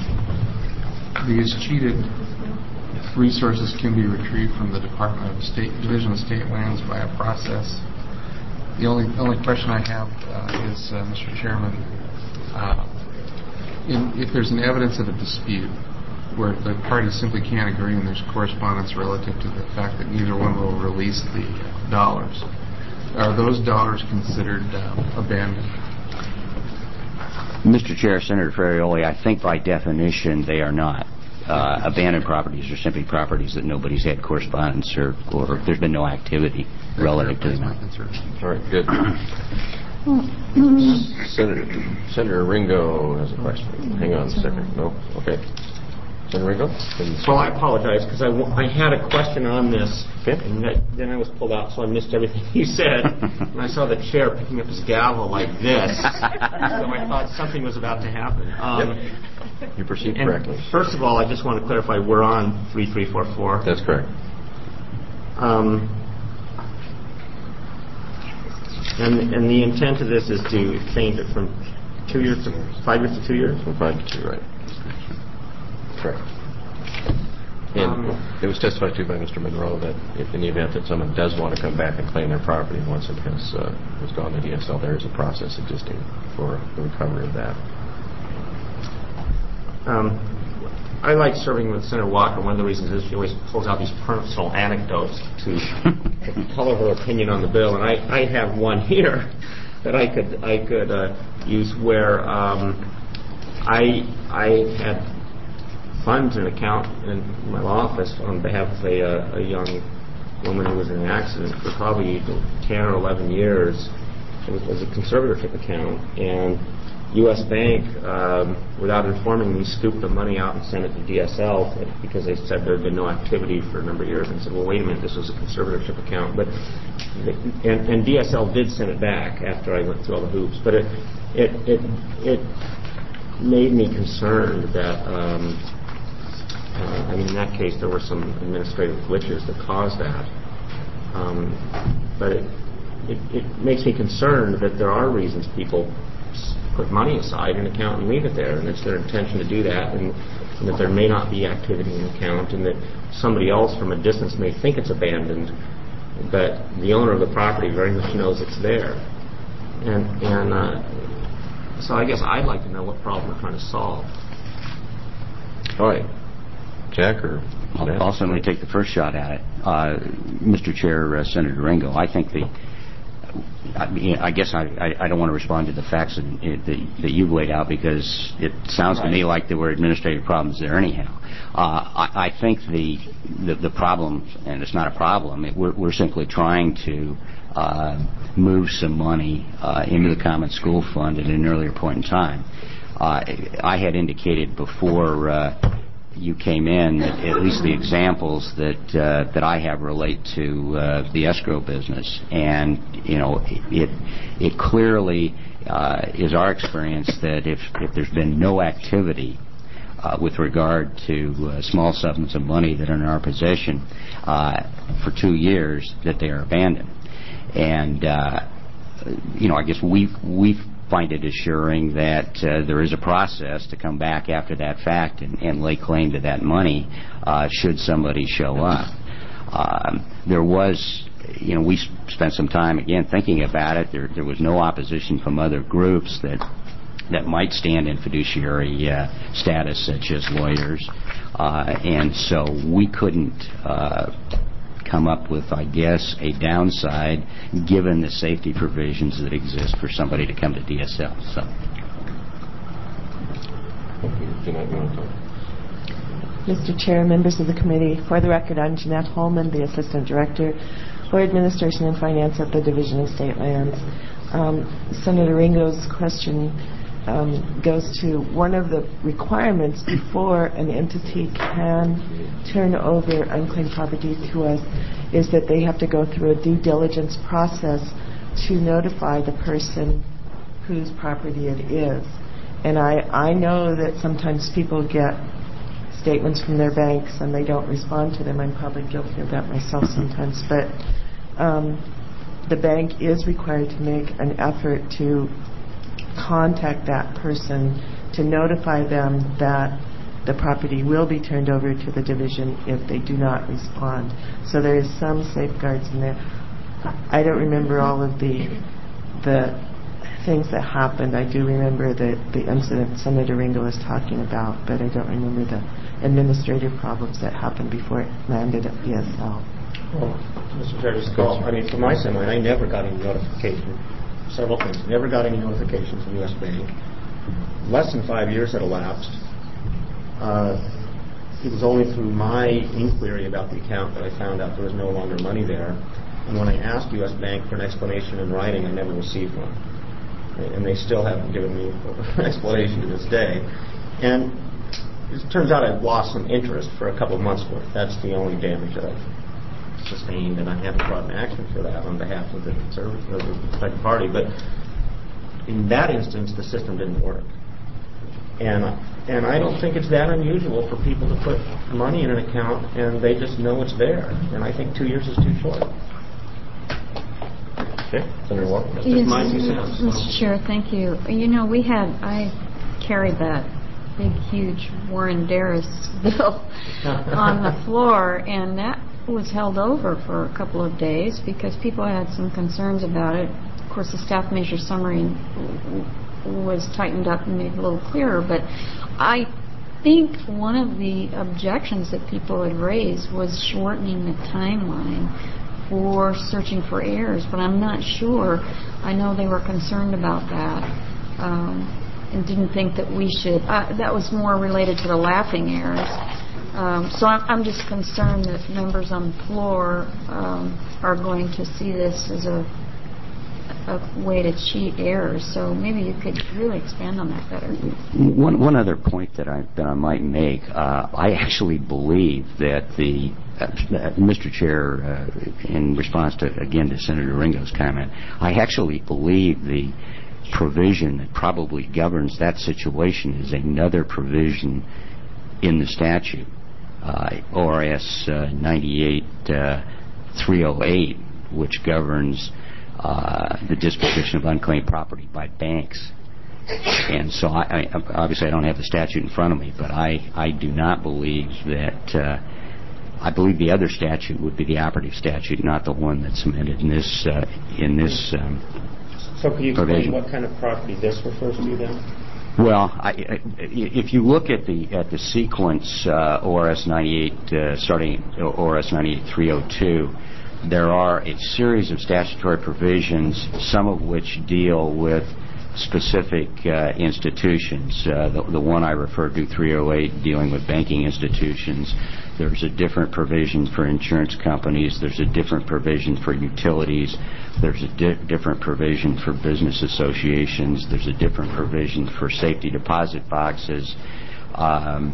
uh, these cheated resources can be retrieved from the Department of State, Division of State Lands by a process. The only only question I have uh, is, uh, Mister Chairman, uh, in, if there's an evidence of a dispute where the parties simply can't agree and there's correspondence relative to the fact that neither one will release the dollars, are those dollars considered um, abandoned? Mister Chair, Senator Ferrioli, I think by definition they are not. uh, abandoned properties are simply properties that nobody's had correspondence or, or there's been no activity relative to them. All right, good. Senator, Senator Ringo has a question. Hang on a second. No? Okay. Senator Ringo? Well, I apologize because I, w- I had a question on this, okay. and that, then I was pulled out, so I missed everything you said. And I saw the chair picking up his gavel like this, so I thought something was about to happen. Um, yep. You perceived correctly. First of all, I just want to clarify we're on three three four four. That's correct. Um, and, and the intent of this is to change it from two years to five years to two years? From five to two, right. Correct. And um, it was testified to by Mister Monroe that if in the event that someone does want to come back and claim their property once it has, uh, has gone to D S L, there is a process existing for the recovery of that. Um, I like serving with Senator Walker. One of the reasons is she always pulls out these personal anecdotes to, to color her opinion on the bill, and I, I have one here that I could I could uh, use where um, I I had funds an account in my law office on behalf of a, uh, a young woman who was in an accident for probably ten or eleven years. It was, it was a conservatorship account, and U S Bank, um, without informing me, scooped the money out and sent it to D S L because they said there had been no activity for a number of years. And I said, well, wait a minute, this was a conservatorship account. But and, and D S L did send it back after I went through all the hoops. But it it it, it made me concerned that. Um, Uh, I mean, in that case, there were some administrative glitches that caused that. Um, but it, it, it makes me concerned that there are reasons people s- put money aside in an account and leave it there, and it's their intention to do that, and, and that there may not be activity in the account, and that somebody else from a distance may think it's abandoned, but the owner of the property very much knows it's there. And, and uh, so I guess I'd like to know what problem we're trying to solve. All right. Jack, or I'll, I'll certainly take the first shot at it. Uh, Mister Chair, uh, Senator Ringo, I think the, I, I guess I, I, I don't want to respond to the facts that, that, that you've laid out because it sounds right. to me like there were administrative problems there anyhow. Uh, I, I think the, the, the problem, and it's not a problem, it, we're, we're simply trying to uh, move some money uh, into the Common School Fund at an earlier point in time. Uh, I had indicated before uh, you came in, at least the examples that uh, that I have relate to uh, the escrow business, and you know, it it clearly uh, is our experience that if if there's been no activity uh, with regard to uh, small sums of money that are in our possession uh, for two years, that they are abandoned, and uh, you know, I guess we we find it assuring that uh, there is a process to come back after that fact and, and lay claim to that money uh, should somebody show up. Um, there was, you know, we spent some time again thinking about it. There, there was no opposition from other groups that that might stand in fiduciary uh, status, such as lawyers, uh, and so we couldn't Uh, come up with, I guess, a downside given the safety provisions that exist for somebody to come to D S L. So, Mister Chair, members of the committee, for the record, I'm Jeanette Holman, the Assistant Director for Administration and Finance at the Division of State Lands. Um, Senator Ringo's question Um, goes to one of the requirements before an entity can turn over unclaimed property to us is that they have to go through a due diligence process to notify the person whose property it is. And I, I know that sometimes people get statements from their banks and they don't respond to them. I'm probably guilty of that myself sometimes. But um, the bank is required to make an effort to contact that person to notify them that the property will be turned over to the division if they do not respond. So there is some safeguards in there. I don't remember all of the the things that happened. I do remember the, the incident Senator Ringo was talking about, but I don't remember the administrative problems that happened before it landed at D S L. Well, Mister Chair, just call. I mean, from my standpoint, I never got any notification. Several things. Never got any notification from U S Bank. Less than five years had elapsed. Uh, it was only through my inquiry about the account that I found out there was no longer money there. And when I asked U S Bank for an explanation in writing, I never received one. And they still haven't given me an explanation to this day. And it turns out I've lost some interest for a couple of months' worth. That's the only damage that I've sustained, and I haven't brought an action for that on behalf of the conservative, of the second party. But in that instance, the system didn't work. And and I don't think it's that unusual for people to put money in an account and they just know it's there. And I think two years is too short. Okay, Senator Walker. That's just my two cents. Mister Chair, thank you. You know, we had I carried that big, huge Warren Darris bill on the floor, and that was held over for a couple of days because people had some concerns about it. Of course, the staff measure summary was tightened up and made a little clearer, but I think one of the objections that people had raised was shortening the timeline for searching for errors, but I'm not sure. I know they were concerned about that um, and didn't think that we should. Uh, that was more related to the laughing errors. Um, so I'm, I'm just concerned that members on the floor um, are going to see this as a a way to cheat errors. So maybe you could really expand on that better. One one other point that I that I might make. Uh, I actually believe that the uh, Mister Chair, uh, in response to again to Senator Ringo's comment, I actually believe the provision that probably governs that situation is another provision in the statute, uh, O R S uh, ninety-eight three oh eight, which governs Uh, the disposition of unclaimed property by banks. And so I, I, obviously I don't have the statute in front of me, but I, I do not believe that uh, I believe the other statute would be the operative statute, not the one that's submitted in this uh, in this um, So can you explain provision. what kind of property this refers to then? Well, I, I, if you look at the at the sequence uh, O R S ninety-eight uh, starting O R S ninety-eight three oh two, there are a series of statutory provisions, some of which deal with specific uh, institutions. Uh, the, the one I referred to, three oh eight, dealing with banking institutions. There's a different provision for insurance companies. There's a different provision for utilities. There's a di- different provision for business associations. There's a different provision for safety deposit boxes. Um,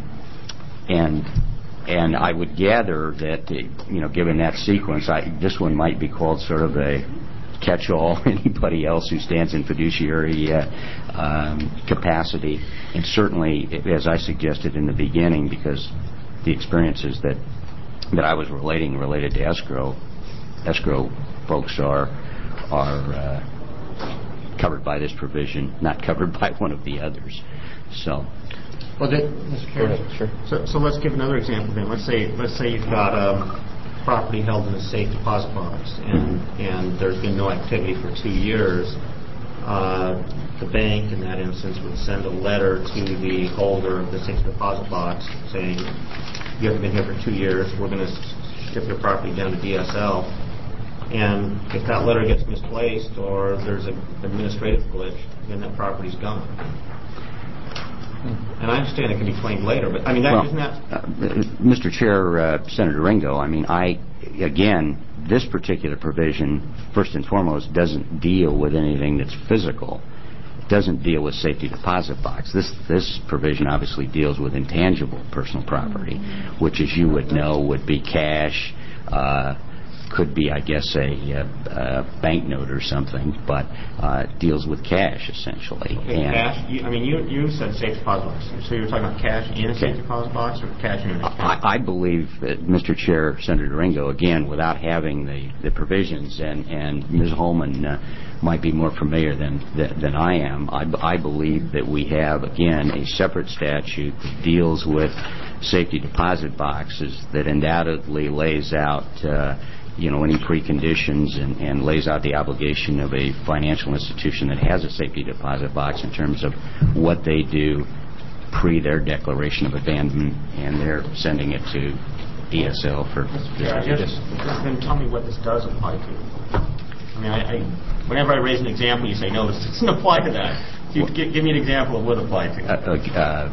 and And I would gather that, you know, given that sequence, I, this one might be called sort of a catch-all. Anybody else who stands in fiduciary uh, um, capacity, and certainly, as I suggested in the beginning, because the experiences that that I was relating related to escrow, escrow folks are are uh, covered by this provision, not covered by one of the others. So. Well, that, Mister Chairman, sure. So, so let's give another example then. Let's say let's say you've got um, property held in a safe deposit box, and and there's been no activity for two years. Uh, the bank, in that instance, would send a letter to the holder of the safe deposit box saying, "You haven't been here for two years. We're going to ship your property down to D S L." And if that letter gets misplaced or there's an administrative glitch, then that property's gone. And I understand it can be claimed later, but I mean, that, well, isn't that... Uh, Mister Chair, uh, Senator Ringo, I mean, I, again, this particular provision, first and foremost, doesn't deal with anything that's physical. It doesn't deal with safety deposit box. This, this provision obviously deals with intangible personal property, which, as you would know, would be cash, uh, could be, I guess, a, a, a banknote or something, but uh, deals with cash, essentially. Okay, and cash? You, I mean, you you said safe deposit box. So you're talking about cash in a safe deposit box or cash in an account? I, I believe that, Mister Chair, Senator Ringo, again, without having the, the provisions, and, and Miz Holman uh, might be more familiar than, than, than I am, I, I believe that we have, again, a separate statute that deals with safety deposit boxes that undoubtedly lays out uh, you know, any preconditions and, and lays out the obligation of a financial institution that has a safety deposit box in terms of what they do pre their declaration of abandonment, and they're sending it to D S L for... Yeah, I guess, then tell me what this does apply to. I mean, I, I, whenever I raise an example, you say, no, this doesn't apply to that. So you, give, give me an example of what it applies to. Uh, uh,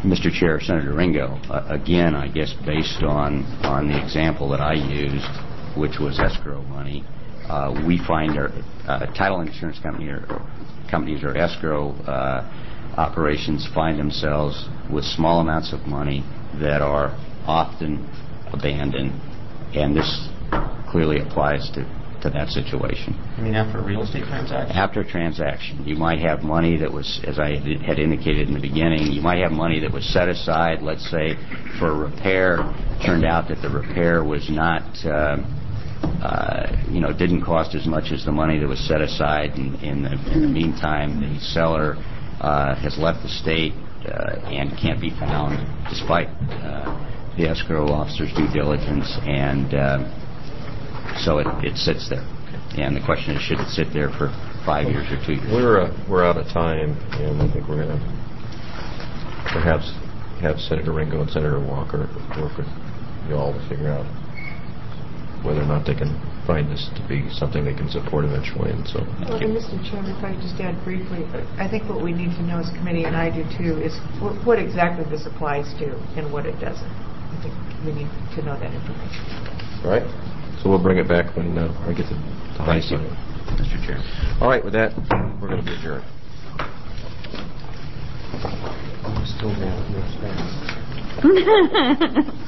Mister Chair, Senator Ringo, uh, again, I guess based on, on the example that I used, which was escrow money, uh, we find our uh, title insurance company or, companies or escrow uh, operations find themselves with small amounts of money that are often abandoned, and this clearly applies to, to that situation. I mean, after a real estate transaction? After a transaction, you might have money that was, as I had indicated in the beginning, you might have money that was set aside, let's say, for a repair. Turned out that the repair was not, uh, uh, you know, didn't cost as much as the money that was set aside. And in the, in the meantime, the seller uh, has left the state uh, and can't be found despite uh, the escrow officer's due diligence, and uh, so it, it sits there. And the question is, should it sit there for five years or two years? We're uh, we're out of time, and I think we're going to perhaps have Senator Ringo and Senator Walker work with you all to figure out whether or not they can find this to be something they can support eventually. And so, Well, and Mister Chairman, if I could just add briefly, I think what we need to know as a committee, and I do too, is what, what exactly this applies to and what it doesn't. I think we need to know that information. all right. So we'll bring it back when uh, I get to the high side. Mister Chair. All right. With that, we're going to be adjourned. Still down.